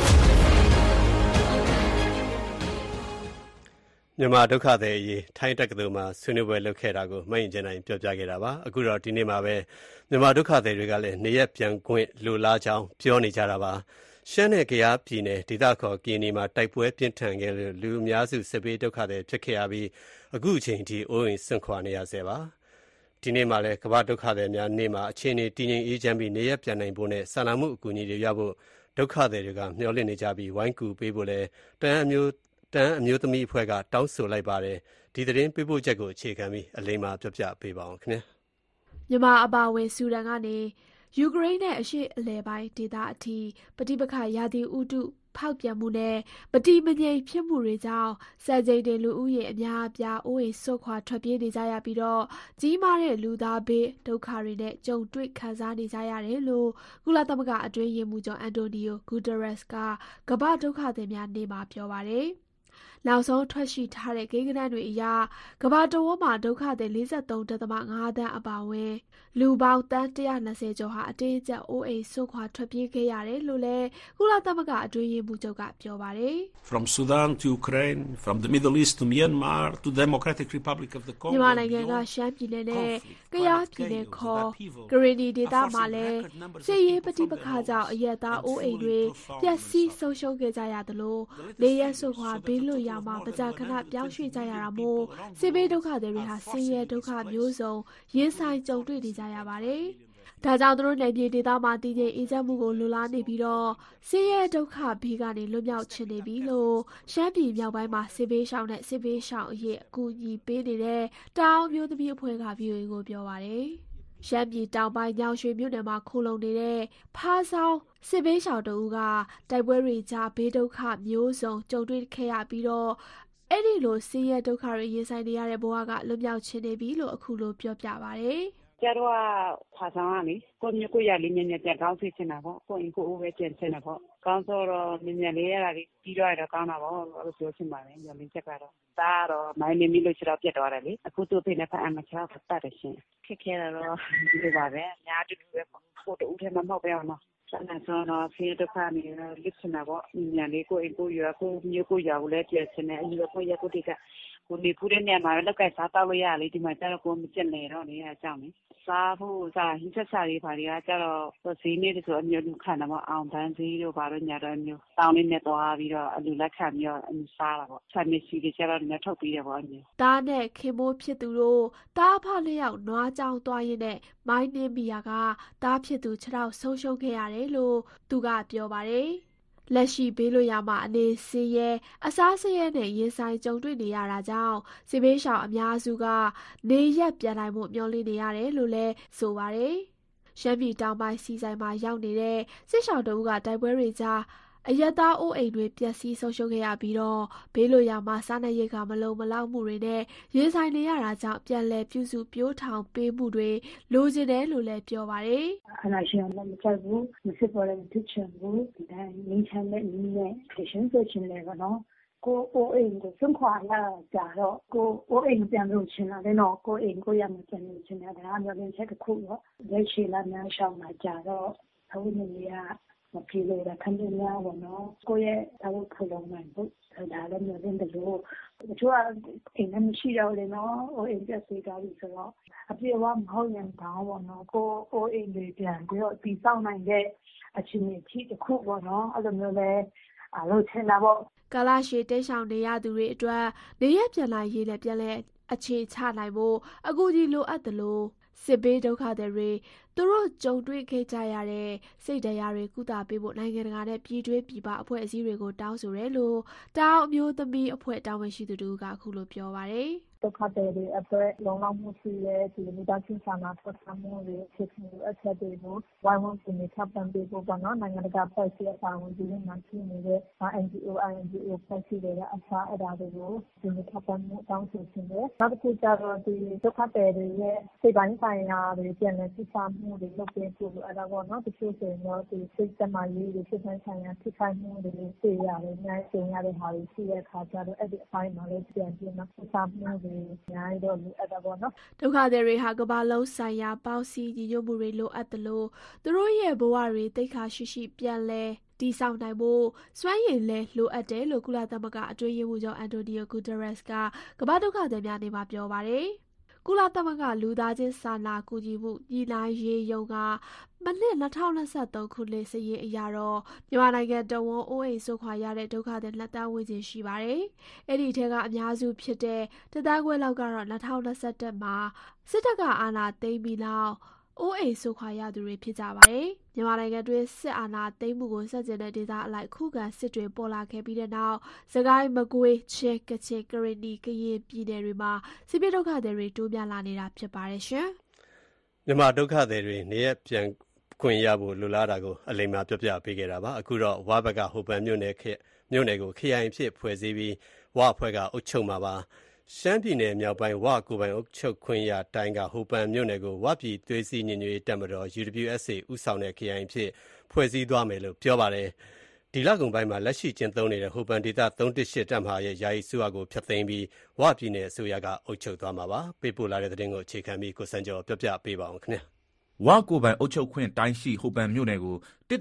B: မြန်မာဒုက္ခသည်အရေးထိုင်းတက္ကသိုလ်မှာဆွေးနွေးပွဲလုပ်ခဲ့တာကိုမအင်ဂျင်နိုင်ပြောပြခဲ့တာပါအခုတော့ဒီနေ့မှာပဲမြန်မာဒုက္ခသည်တွေကလည်းနေရက်ပြန်ခွင့်လိုလားကြောင်းပြောနေကြတာပါရှမ်းနဲ့ကယားပြည်နယ်ဒေသခေါ်ကရင်နီမှာတိုက်ပွဲပြင်းထန်ခဲ့လို့လူအများစုစစ်ဘေးဒုက္ခသည်ဖြစ်ခဲ့ရပြီးအခုအချိန်ထိအိုးအိမ်စွန့်ခွာနေရဆဲပါဒီနေ့မှာလည်းကမ္ဘာဒုက္ခသည်များနေ့မှာအခြေအနေတည်ငြိမ်အေးချမ်းပြီးနေရက်ပြန်နိုင်ဖို့နဲ့စာနာမှုအကူအညီတွေရဖို့ဒုက္ခသည်တွေကမျှော်လင့်နေကြပြီးဝိုင်းကူပေးဖို့လည်းတန်အမျိုးသမီးအဖွဲ့ကတောင်းဆိုလိုက်ပါတယ်ဒီသတင်းပေးပို့ချက်ကိုအခြေခံပြီးအလိမ္မာပြောပြပေးပါအောင်ခင်ဗျာ
J: မြန်မာအပါဝင်ဆူဒန်ကနေယူကရိန်းနဲ့အရှေ့အလယ်ပိုင်းဒေသအထိပဋိပက္ခရာသီဥတုဖောက်ပြန်မှုနဲ့မတည်မငြိမ်ဖြစ်မှုတွေကြောင့်စံချိန်တင်လူဦးရေအများအပြားအိုးအိမ်စွန့်ခွာထွက်ပြေးနေကြရပြီးတော့ကြီးမားတဲ့လူသားဘေးဒုက္ခတွေနဲ့ကြုံတွေ့ခံစားနေကြရတယ်လို့ကုလသမဂ္ဂအတွင်းရေးမှူးချုပ်အန်တိုနီယိုဂူတရက်စ်ကကမ္ဘာဒုက္ခသည်များနေ့မှာပြောပါတယ်နောက်ဆုံးထွက်ရှိထားတဲ့ကိန်းဂဏန်းတွေအရကမ္ဘာတဝန်းမှာဒုက္ခသည် 43.5 သန်းအပါအဝင်လူပေါင်းသန်း120ကျော်ဟာအတင်းအကျပ်အိုးအိမ်စွန့်ခွာထွက်ပြေးခဲ့ရတယ်လို့လည်းကုလသမဂ္ဂအတွင်းရေးမှူးချုပ်ကပြောပါတယ်။
E: From Sudan to Ukraine, from the Middle East to Myanmar to the Democratic Republic of the Congo.
J: မြန်မာနိုင်ငံကရှမ်းပြည်နယ်နဲ့ကယားပြည်နယ်ခေါ်ကရင်နီဒေသမှာလည်းစစ်ရေးပဋိပက္ခကြောင့်အရက်သားအိုးအိမ်တွေပျက်စီးဆုံးရှုံးခဲ့ကြရသလိုနေရက်စွန့်ခွာဘေးလွတ်ရာမှာပကြာခဏပြောင်းရွှေ့ကြရတာမို့စစ်ဘေးဒုက္ခသည်တွေဟာဆင်းရဲဒုက္ခမျိုးစုံရင်ဆိုင်ကြုံတွေ့နေကြရပါတယ်။ဒါကြောင့်သူတို့နယ်မြေဒေသမှာတည်ငြိမ်အေးချမ်းမှုကိုလိုလားနေပြီးတော့ဆင်းရဲဒုက္ခဘေးကနေလွတ်မြောက်ချင်နေပြီလို့ရှမ်းပြည်မြောက်ပိုင်းမှာစစ်ဘေးရှောင်နဲ့စစ်ဘေးရှောင်အရေးအကူအညီပေးနေတဲ့တောင်မျိုးသမီးအဖွဲ့က VOA ကိုပြောပါတယ်။ရှမ်းပြည်တောင်ပိုင်းညောင်ရွှေမြို့နယ်မှာခိုလုံနေတဲ့ဖားဆောင်စစ်ဘေးရှောင်တို့ကတိုက်ပွဲတွေကြားဘေးဒုက္ခမျိုးစုံကြုံတွေ့ခဲ့ရပြီးတော့အဲ့ဒီလိုဆင်းရဲဒုက္ခတွေရင်ဆိုင်နေရတဲ့ဘဝကလွတ်မြောက်ခြင်းနေပြီလို့အခုလိုပြောပြပါတယ်
K: ။ကျတော့ဖာဆောင်ကလေကိုမျိုးကိုရလေးမြင်မြင်ပြန်ကောင်းသိချင်တာပေါ့ကိုရင်ကိုအိုးပဲကျန်ချင်တာပေါ့ကောင်းတော့မြင်မြင်လေးရတာပြီးတော့ရတော့ကောင်းတာပေါ့အဲ့လိုပြောချင်ပါတယ်ညလင်းချက်ကတော့ဒါတော့မိုင်းနေမိလို့ခြေတော့ပြတ်သွားတယ်လေအခုသူ့ဖိနေဖအမချောက်ဖတ်တယ်ရှင်ခက်ခဲတော့ဒီလိုပါပဲညာတူတူပဲကိုတူထဲမှာမဟုတ်ပဲအောင်နော်ဆန္ဒဆောင်တော့ဖေးဒုက္ခနေတော့လစ်ချင်တာပေါ့ညာလေးကိုအိမ်ကိုရကိုမျိုးကိုရကိုလည်းပြည့်ချင်တယ်အယူကိုရကိုတိကကိုနေဖူးတဲ့နေရာမှာလည်းလောက်ကစားတော့လို့ရလေဒီမှာကျတော့ကိုမကျက်နေတော့နေအကြောင်းလေစားဖို့စားဟင်းချက်စားတွေပါတွေကကျတော့ဈေးနေတယ်ဆိုအမျိုးလူခံတာပေါ့အောင်တန်းဈေးတို့ဘာလို့ညာတော့မျိုးတောင်းလေးနဲ့သွားပြီးတော့အလူလက်ခံပြီးတော့စားတာပေါ့ဆက်မစီတွေကျတော့လည်းထုတ်ပြီးတယ်ပေါ့အမျိုး
J: တားနဲ့ခင်မိုးဖြစ်သူတို့တားဖလျောက်နွားကြောင်သွားရင်းနဲ့မိုင်းနေမိယာကတားဖြစ်သူခြေထောက်ဆုံးရှုံးခဲ့ရတယ်လို့သူကပြောပါတယ်လက်ရှိဘေးလွတ်ရာမှာအနေဆင်းရဲအစားဆင်းရဲနဲ့ရင်ဆိုင်ကြုံတွေ့နေရတာကြောင့်စစ်ဘေးရှောင်အများစုကနေရက်ပြန်နိုင်မှုမျှော်လင့်နေရတယ်လို့လည်းဆိုပါတယ်ရှမ်းပြည်တောင်ပိုင်းစီဆိုင်မှာရောက်နေတဲ့စစ်ရှောင်တို့ကတိုက်ပွဲတွေကြားအရက်သားအိုးအိမ်တွေပျက်စီးဆုံးရှုံးခဲ့ရပြီးတော့ဘေးလွတ်ရာမှာစားနပ်ရိက္ခာမလုံမလောက်မှုတွေနဲ့ရင်ဆိုင်နေရတာကြောင့်ပြန်လည်ပြုစုပြိုးထောင်ပေးမှုတွေလိုချင်တယ်လို့လည်းပြောပါတယ်
K: ။အနာရှင်လည်းမချက်ဘူးမစစ်ပေါ်လည်းမဖြစ်ချင်ဘူးဒီတိုင်းငင်းချမ်းတဲ့နည်းနဲ့ရှင်ဆိုချင်တယ်ပေါ့နော်။ကိုအိုးအိမ်ကိုစွန့်ခွာရကြတော့ကိုအိုးအိမ်ပြန်လို့ချင်တယ်နော်ကိုအိမ်ကိုရမပြန်လို့ချင်တယ်ဒါမျိုးလည်းချက်တစ်ခုတော့လက်ရှိလာများရှောင်းလာကြတော့အဝိနည်းကမပြေလို့ခဏများပေါ့နော်ကိုရဲ့အဝတ်ဖလုံးနိုင်ဘူးဒါလည်းမျိုးတင်တယ်လို့တချို့ကအိမ်နဲ့မရှိတော့လေနော်ဟိုအိမ်ပြတ်သေးတာလို့ဆိုတော့အပြေဝမဟုတ်ရင်တောင်းပေါ့နော်ကိုအိမ်တွေပြန်ပြီးတော့တည်ဆောက်နိုင်တဲ့အခြေအနေကြီးတစ်ခုပေါ့နော်အဲ့လိုမျိုးလဲလို့ထင်တာပေါ့
J: ကာလရှည်တိတ်ဆောင်နေရသူတွေအတွက်နေရပြန်လာရေးနဲ့ပြန်လဲအခြေချနိုင်ဖို့အကူအညီလိုအပ်တယ်လို့စစ်ဘေးဒုက္ခတွေသူတို့ကြုံတွေ့ခဲ့ကြရတဲ့စိတ်တရားတွေကုသပေးဖို့နိုင်ငံတကာနဲ့ပြည်တွင်းပြည်ပအဖွဲ့အစည်းတွေကိုတောင်းဆိုတယ်လို့တောင်အမျိုးသမီးအဖွဲ့တာဝန်ရှိသူတို့ကအခုလိုပြောပါတယ်
L: ဒုက္ခသည်တွေအတွက်လုံလောက်မှုရှိတဲ့ဒီလူသားချင်းစာနာထောက်ထားမှုတွေဖြစ်နေတဲ့အချက်တွေကိုဝိုင်းဝန်းပြင်ထောက်ပံ့ပေးဖို့ပေါ့နော်နိုင်ငံတကာဖွဲ့စည်းအဆောင်ဝင်ဒီမှာရှိနေတဲ့ NGO INGO ဖွဲ့စည်းတွေကအစားအဒါတွေကိုဒီထောက်ပံ့မှုတောင်းဆိုခြင်းတွေနောက်တစ်ခုကျတော့ဒီဒုက္ခသည်တွေရဲ့စိတ်ပိုင်းဆိုင်ရာတွေပြန်လည်သိစားမှုတွေလုပ်ပေးဖို့အဲ့ဒါပေါ့နော်တချို့ဆိုရင်တော့ဒီစိတ်သက်မာရေးတွေစိတ်ပိုင်းဆိုင်ရာထိခိုက်မှုတွေသိရတယ်အများကြီးရတဲ့ဟာတွေရှိတဲ့အခါကျတော့အဲ့ဒီအပိုင်းမှာလည်းပြန်ပြီးတော့သိစားမှုတွေအများကြီးတော့လိုအပ်တာပေါ့နော်
J: ဒုက္ခသည်တွေဟာကမ္ဘာလုံးဆိုင်ရာပေါင်းစည်းညီညွတ်မှုတွေလိုအပ်တယ်လို့သူတို့ရဲ့ဘဝတွေသိက္ခာရှိပြန်လဲတည်ဆောက်နိုင်ဖို့စွမ်းရည်လဲလိုအပ်တယ်လို့ကုလသမဂ္ဂအတွင်းရေးမှူးချုပ်အန်တိုနီယိုဂူတာရက်စ်ကကမ္ဘာဒုက္ခသည်များနေ့မှာပြောပါတယ်ကုလသမဂ္ဂလူသားချင်းစာနာကူညီမှုညီလာရေးယုံကမနှစ်2023ခုနှစ်စာရင်းအရတော့မြန်မာနိုင်ငံတဝန်းအိုးအိမ်ဆွခွာရတဲ့ဒုက္ခသည်လက်တန်းဝန်းကျင်ရှိပါတယ်။အဲ့ဒီထဲကအများစုဖြစ်တဲ့တသန်းခွဲလောက်ကတော့2021မှာစစ်တပ်ကအာဏာသိမ်းပြီးနောက်အိုးအိမ်ဆွခွာရသူတွေဖြစ်ကြပါတယ်။မြန်မာနိုင်ငံတွင်းစစ်အာဏာသိမ်းမှုကိုဆန့်ကျင်တဲ့ဒေသအလိုက်ခုခံစစ်တွေပေါ်လာခဲ့ပြီးတဲ့နောက်စကိုင်းမကွေးချင်းကချင်ကရင်နီကရင်ပြည်နယ်တွေမှာစစ်ပြေးဒုက္ခသည်တွေတိုးများလာနေတာဖြစ်ပါတယ်ရှင်
B: ။မြန်မာဒုက္ခသည်တွေနေရပြန်ခွင့်ရဖို့လိုလားတာကိုအလိမ္မာပြပြပေးခဲ့တာပါအခုတော့ဝါဘကဟိုပန်မြို့နယ်ကိုခရိုင်ဖြစ်ဖွဲ့စည်းပြီးဝအဖွဲ့ကအုပ်ချုပ်မှာပါရှမ်းပြည်နယ်မြောက်ပိုင်းဝကိုပိုင်အုပ်ချုပ်ခွင့်ရတိုင်းကဟိုပန်မြို့နယ်ကိုဝပြည်သွေးစည်းညီညွတ်ရေးတပ်မတော် UWSA ဦးဆောင်တဲ့ခရိုင်ဖြစ်ဖွဲ့စည်းသွားမယ်လို့ပြောပါတယ်ဒီလကုန်ပိုင်းမှာလက်ရှိကျင်းသုံးနေတဲ့ဟိုပန်ဒေသ318တပ်မဟာရဲ့ယာယီစုဝါကိုဖျက်သိမ်းပြီးဝပြည်နယ်အစိုးရကအုပ်ချုပ်သွားမှာပါပေးပို့လာတဲ့သတင်းကိုအခြေခံပြီးကိုစံကျော်ပြပြပေးပါအောင်ခင်ဗျာ
M: ဝကိုပိုင်အုပ်ချုပ်ခွင့်တိုင်းရှိဟိုပန်မြို့နယ်ကို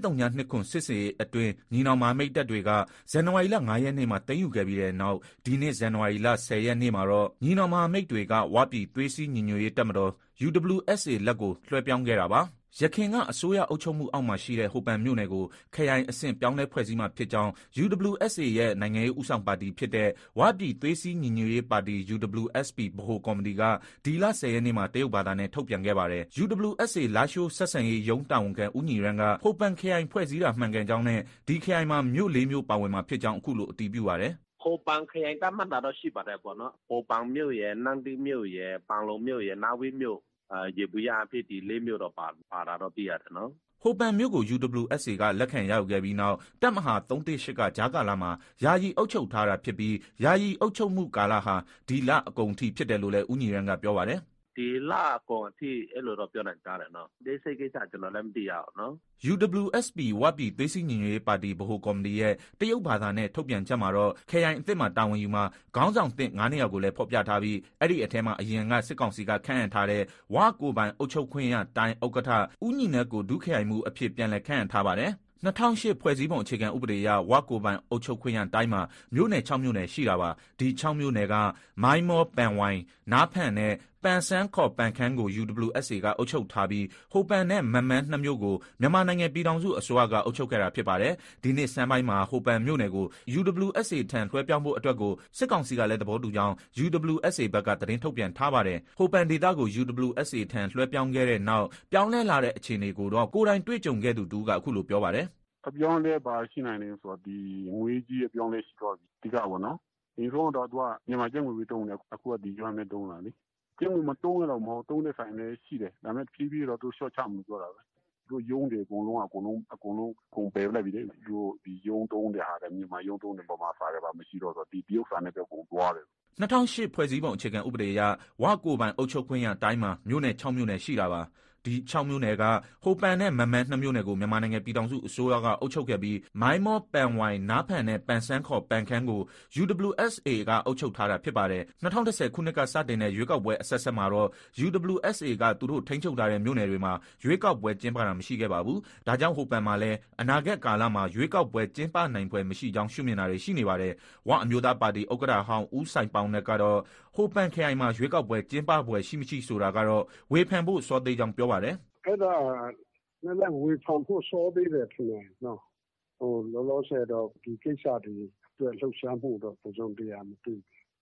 M: 139စစ်စေးအတွင်းညီနောင်မမိတ်တပ်တွေကဇန်နဝါရီလ9ရက်နေ့မှာသိမ်းယူခဲ့ပြီးတဲ့နောက်ဒီနေ့ဇန်နဝါရီလ10ရက်နေ့မှာတော့ညီနောင်မမိတ်တွေကဝပြည်သွေးစည်းညီညွတ်ရေးတပ်မတော် UWSA လက်ကိုလွှဲပြောင်းခဲ့တာပါရခင်ကအစိုးရအုပ်ချုပ်မှုအောက်မှာရှိတဲ့ဟိုပန်မြို့နယ်ကိုခရိုင်အဆင့်ပြောင်းလဲဖွဲ့စည်းမှဖြစ်ကြောင်း UWSA ရဲ့နိုင်ငံရေးဦးဆောင်ပါတီဖြစ်တဲ့ဝပြည်သွေးစည်းညီညွတ်ရေးပါတီ UWSP ဗဟိုကော်မတီကဒီလ10ရက်နေ့မှာတရုတ်ဘာသာနဲ့ထုတ်ပြန်ခဲ့ပါတယ်။ UWSA လာရှိုးဆက်ဆံရေးရုံးတာဝန်ခံဦးညီရန်ကဟိုပန်ခရိုင်ဖွဲ့စည်းတာမှန်ကန်ကြောင်းနဲ့ဒီခရိုင်မှာမြို့၄မြို့ပါဝင်မှာဖြစ်ကြောင်းအခုလိုအတည်ပြုပါတယ်
N: ဟိုပန်ခရိုင်တတ်မှတ်တာတော့ရှိပါတယ်ပေါ့နော်ဟိုပန်မြို့ရဲ့နန်းတိမြို့ရဲ့ပန်လုံမြို့ရဲ့နာဝိမြို့ရေဘူးရအဖြစ်ဒီ၄မြို့တော့ပါတာတော့သိရတယ်နော်
M: ဟိုပန်မြို့ကို UWSA ကလက်ခံရယူခဲ့ပြီးနောက်တပ်မဟာ318ကဂျာကာလာမှာယာယီအုပ်ချုပ်ထားတာဖြစ်ပြီးယာယီအုပ်ချုပ်မှုကာလဟာဒီလအကုန်ထိဖြစ်တယ်လို့လည်းဦးညီရန်ကပြောပါတယ်
N: ဒီလအကုန်အထိအဲ့လိုတော့ပြောနိုင်ကြတယ်နော်ဒီစိတ်ကိစ္စကျွန်တော်လည်းမသိရအောင်နော်
M: UWSP ဝပြည်သွေးစည်းညီညွတ်ရေးပါတီဗဟိုကော်မတီရဲ့တရုတ်ဘာသာနဲ့ထုတ်ပြန်ချက်မှာတော့ခရိုင်အသစ်မှာတာဝန်ယူမှာခေါင်းဆောင်သစ်9ယောက်ကိုလည်းဖော်ပြထားပြီးအဲ့ဒီအထက်မှာအရင်ကစစ်ကောင်စီကခန့်အပ်ထားတဲ့ဝကိုပိုင်အုပ်ချုပ်ခွင့်ရတိုင်းဥက္ကဋ္ဌဦးညီနက်ကိုဒုခရိုင်မှုအဖြစ်ပြန်လည်ခန့်အပ်ထားပါတယ်2008ဖွဲ့စည်းပုံအခြေခံဥပဒေအရဝကိုပိုင်အုပ်ချုပ်ခွင့်ရတိုင်းမှာမြို့နယ်6မြို့နယ်ရှိတာပါဒီ6မြို့နယ်ကမိုင်းမောပန်ဝိုင်နားဖန်နဲ့ပန်ဆန်းခေါ်ပန်ခန်းကို UWSA ကအုပ်ချုပ်ထားပြီးဟိုပန်နဲ့မမန်း2မြို့ကိုမြန်မာနိုင်ငံပြည်ထောင်စုအစိုးရကအုပ်ချုပ်ခဲ့တာဖြစ်ပါတယ်ဒီနေ့စမ်းပိုင်းမှာဟိုပန်မြို့နယ်ကို UWSA ထံလွှဲပြောင်းဖို့အတွက်ကိုစစ်ကောင်စီကလည်းသဘောတူကြောင်း UWSA ဘက်ကသတင်းထုတ်ပြန်ထားပါတယ်ဟိုပန်ဒေသကို UWSA ထံလွှဲပြောင်းခဲ့တဲ့နောက်ပြောင်းလဲလာတဲ့အခြေအနေကိုတော့ကိုယ်တိုင်တွေ့ကြုံခဲ့သူတူကအခုလိုပြောပါတယ်
O: အပြောင်းလဲပါရှိနိုင်တယ်ဆိုတော့ဒီငွေကြီးအပြောင်းလဲရှိတော့ဒီကပေါ့နော်ဒီတော့သူကမြန်မာကျပ်ငွေပြီးတုံးတယ်အခုကဒီရွာနဲ့တုံးလာလေကျင်းမတုံးရတော့မဟုတ်တုံးတဲ့ဆိုင်လည်းရှိတယ်ဒါပေမဲ့ဖြည်းဖြည်းတော့သူရှော့ချမှုပြောတာပဲသူယုံတယ်အကုန်လုံးကုန်ပယ်လိုက်ပြီလေသူဒီယုံတုံးတဲ့ဟာလည်းမြန်မာယုံတုံးတဲ့ပုံမှာစားရပါမရှိတော့ဆိုဒီတရုတ်စာနဲ့ပဲကုန်သွားတယ်
M: 2008ဖွဲ့စည်းပုံအခြေခံဥပဒေအရဝကိုပိုင်အုပ်ချုပ်ခွင့်ရတိုင်းမှာမြို့နယ်6မြို့နယ်ရှိတာပါဒီ6မြို့နယ်ကဟိုပန်နဲ့မမန်း2မြို့နယ်ကိုမြန်မာနိုင်ငံပြည်ထောင်စုအစိုးရကအုပ်ချုပ်ခဲ့ပြီးမိုင်းမောပန်ဝိုင်နားဖန်နဲ့ပန်ဆန်းခေါ်ပန်ခန်းကို UWSA ကအုပ်ချုပ်ထားတာဖြစ်ပါတယ်2010ခုနှစ်ကစတင်တဲ့ရွေးကောက်ပွဲအဆက်ဆက်မှာတော့ UWSA ကသူတို့ထိန်းချုပ်ထားတဲ့မြို့နယ်တွေမှာရွေးကောက်ပွဲကျင်းပတာမရှိခဲ့ပါဘူးဒါကြောင့်ဟိုပန်မှာလည်းအနာဂတ်ကာလမှာရွေးကောက်ပွဲကျင်းပနိုင်ပွဲမရှိကြောင်းရှုမြင်တာတွေရှိနေပါတယ်ဝအမျိုးသားပါတီဥက္ကဋ္ဌဟောင်းဦးဆိုင်ပေါင်းနဲ့ကတော့ဟိုပန်ခရိုင်မှာရွေးကောက်ပွဲကျင်းပပွဲရှိမရှိဆိုတာကတော့ဝေဖန်ဖို့စောသေးကြောင်းပြောပါတယ်
O: အဲ့ဒါလည်းဝေဖန်ဖို့စောသေးတယ်ထင်တယ်နော်လောလောဆယ်တော့ဒီကိစ္စတွေအတွက်လှုပ်ရှားမှုတော့ပုံစံတရားမတွေ့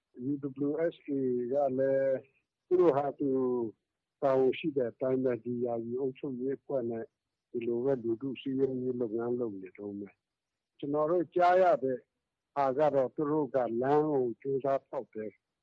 O: UWSA ကလည်းသူတို့ဟာသူတာဝန်ရှိတဲ့အတိုင်းပဲဒီယာယီအုပ်ချုပ်ရေးဖွဲ့နဲ့ဒီလိုပဲလူထုစည်းရုံးရေးလုပ်ငန်းလုပ်နေတော့မယ်ကျွန်တော်တို့ကြားရတဲ့အားကတော့သူတို့ကလမ်းကိုကြိုးစားဖောက်တယ်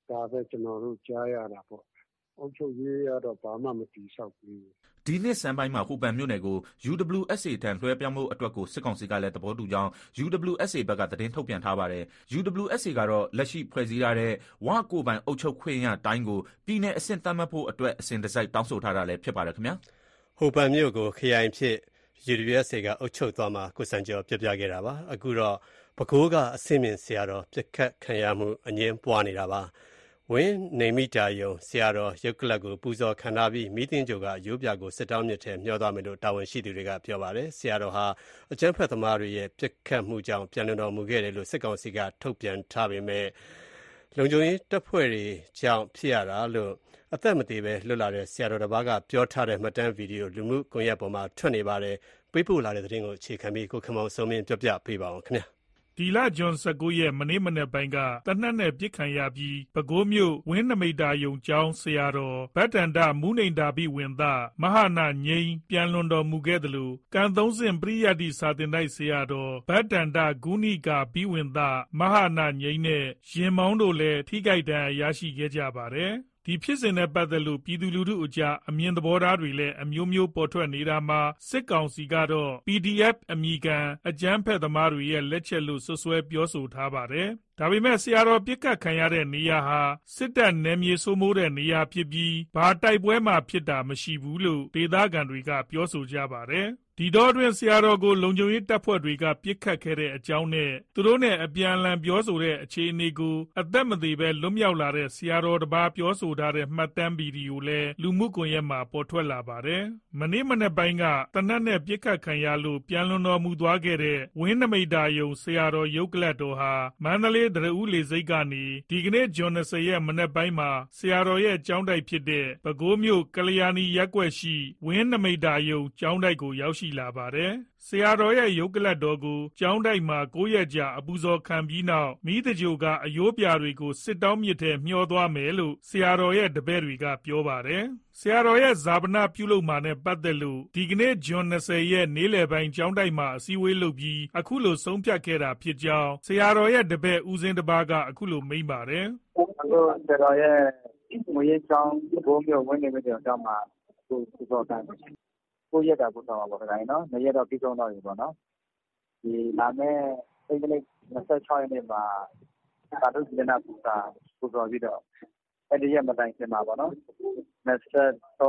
O: ဒါပဲကျွန်တော်တို့ကြားရတာပေါ့အုပ်ချုပ်ရေးရတော့ဘာမှမတည်ဆောက်ဘူး
M: ဒီနှစ်စံပိုင်းမှာဟိုပန်မြို့နယ်ကို UWSA ထံလွှဲပြောင်းမှုအတွက်ကိုစစ်ကောင်စီကလည်းသဘောတူကြောင်း UWSA ဘက်ကသတင်းထုတ်ပြန်ထားပါတယ်။ UWSA ကတော့လက်ရှိဖွဲ့စည်းထားတဲ့ဝကိုပိုင်အုပ်ချုပ်ခွင့်ရတိုင်းကိုပြည်내အဆင့်သတ်မှတ်ဖို့အတွက်အစဉ်တစိုက်တောင်းဆိုထားတာလည်းဖြစ်ပါတယ်ခင်ဗျာ
B: ။ဟိုပန်မြို့ကိုခရိုင်ဖြစ် UWSA ကအုပ်ချုပ်သွားမှာကိုစံကျော်ပြပြခဲ့တာပါ။အခုတော့ပဲခူးကအဆင့်မြင့်ဆရာတော်ပြစ်ခတ်ခံရမှုအငြင်းပွားနေတာပါ။ဝင်းနေမိတာယုံဆရာတော်ရုပ်ကလပ်ကိုပူဇော်ခံထားပြီးမိသင်းကြိုကရိုးပြကိုစစ်တောင်းမြစ်ထဲမျှောသွားမယ်လို့တာဝန်ရှိသူတွေကပြောပါတယ်။ဆရာတော်ဟာအကြမ်းဖက်သမားတွေရဲ့ပြစ်ခတ်မှုကြောင့်ပြန်လည်တော်မူခဲ့တယ်လို့စစ်ကောင်စီကထုတ်ပြန်ထားပေမဲ့လုံခြုံရေးတပ်ဖွဲ့တွေကြောင့်ဖြစ်ရတာလို့အသက်မသေးပဲလွတ်လာတဲ့ဆရာတော်တစ်ပါးကပြောထားတဲ့မှတ်တမ်းဗီဒီယိုလူမှုကွန်ရက်ပေါ်မှာထွက်နေပါတယ်။ပေးပို့လာတဲ့သတင်းကိုအခြေခံပြီးကိုခမောင်စုံမင်းပြောပြပေးပါအောင်ခင်ဗျာ။
P: ဒီလဂျွန်19ရက်မနေ့မနေ့ပိုင်းကတနက်နဲ့ပြစ်ခံရပြီးပဲခူးမြို့ဝင်းနမိတာယုံကျောင်းဆရာတော်ဗတ္တန္တမူးနိန်တာဘိဝင်သားမဟာနာငိမ့်ပြန်လွန်တော်မူခဲ့တယ်လို့ကံသုံးစင်ပရိယတ်တိစာသင်တိုက်ဆရာတော်ဗတ္တန္တဂုဏိကာဘိဝင်သားမဟာနာငိမ့်နဲ့ရင်မောင်းတို့လည်းထိခိုက်ဒဏ်ရာရရှိခဲ့ကြပါတယ်။ဒီဖြစ်စဉ်နဲ့ပတ်သက်လို့ပြည်သူလူထုအကြားအမြင်သဘောထားတွေလည်းအမျိုးမျိုးပေါ်ထွက်နေတာမှာစစ်ကောင်စီကတော့ PDF အမည်ခံအကြမ်းဖက်သမားတွေရဲ့လက်ချက်လို့ဆွဆွဲပြောဆိုထားပါတယ်။ဒါပေမဲ့ဆရာတော်ပြစ်ခတ်ခံရတဲ့နေရာဟာစစ်တပ်နယ်မြေစိုးမိုးတဲ့နေရာဖြစ်ပြီးဘာတိုက်ပွဲမှဖြစ်တာမရှိဘူးလို့ဒေသခံတွေကပြောဆိုကြပါတယ်။ဒီတော့တွင်ဆရာတော်ကိုလုံခြုံရေးတပ်ဖွဲ့တွေကပြစ်ခတ်ခဲ့တဲ့အကြောင်းနဲ့သူတို့နဲ့အပြန်အလှန်ပြောဆိုတဲ့အခြေအနေကိုအသက်မသေးပဲလွတ်မြောက်လာတဲ့ဆရာတော်တစ်ပါးပြောဆိုထားတဲ့မှတ်တမ်းဗီဒီယိုလည်းလူမှုကွန်ရက်မှာပေါ်ထွက်လာပါတယ်။မနေ့မနေ့ပိုင်းကတနက်နဲ့ပြစ်ခတ်ခံရလို့ပြန်လွန်တော်မူသွားခဲ့တဲ့ဝင်းနမိတာယုံဆရာတော်ရုပ်ကလတ်တော်ဟာမန္တလေးဒရဦးလေဆိပ်ကနေဒီကနေ့ဂျွန်20ရက်မနေ့ပိုင်းမှာဆရာတော်ရဲ့ကျောင်းတိုက်ဖြစ်တဲ့ပဲခူးမြို့ကလျာဏီရပ်ကွက်ရှိဝင်းနမိတာယုံကျောင်းတိုက်ကိုရောက်ရှိလာပါတယ်။ဆရာတော်ရဲ့ရုပ်ကလတ်တော်ကိုကျောင်းတိုက်မှာ9ရက်ကြာအပူဇော်ခံပြီးနောက်မိသကြိုကအယိုးပြာတွေကိုစစ်တောင်းမြစ်ထဲမျှောသွားမယ်လို့ဆရာတော်ရဲ့တပည့်တွေကပြောပါတယ်။ဆရာတော်ရဲ့ဇာပနာပြုလုပ်မှာနဲ့ပတ်သက်လို့ဒီကနေ့ဂျွန်20ရက်နေ့လယ်ပိုင်းကျောင်းတိုက်မှာအစည်းအဝေးလုပ်ပြီးအခုလိုဆုံးဖြတ်ခဲ့တာဖြစ်ကြောင်းဆရာတော်ရဲ့တပည့်ဦးစင်းတစ်ပါးကအခုလိုမိန့်ပါတယ်
Q: ။အခုဆရာတော်ရဲ့ငွေရေးကျောင်းဘုံမျိုးဝင်နေပြီကျောင်းမှာကိုစောတိုင်းကိုရက်တာကိုဆောင်ပါပေါ့ခင်ဗျာနော်။ရက်တော့ပြီးဆုံးတော့ပြီပေါ့နော်။ဒီလာမဲ့အင်္ဂလိပ်26ရက်နေ့မှာသာဓုကျနာပူစာပူဇော်ပြီးတော့အဲ့ဒီရက်မတိုင်ခင်မှာပေါ့နော်။23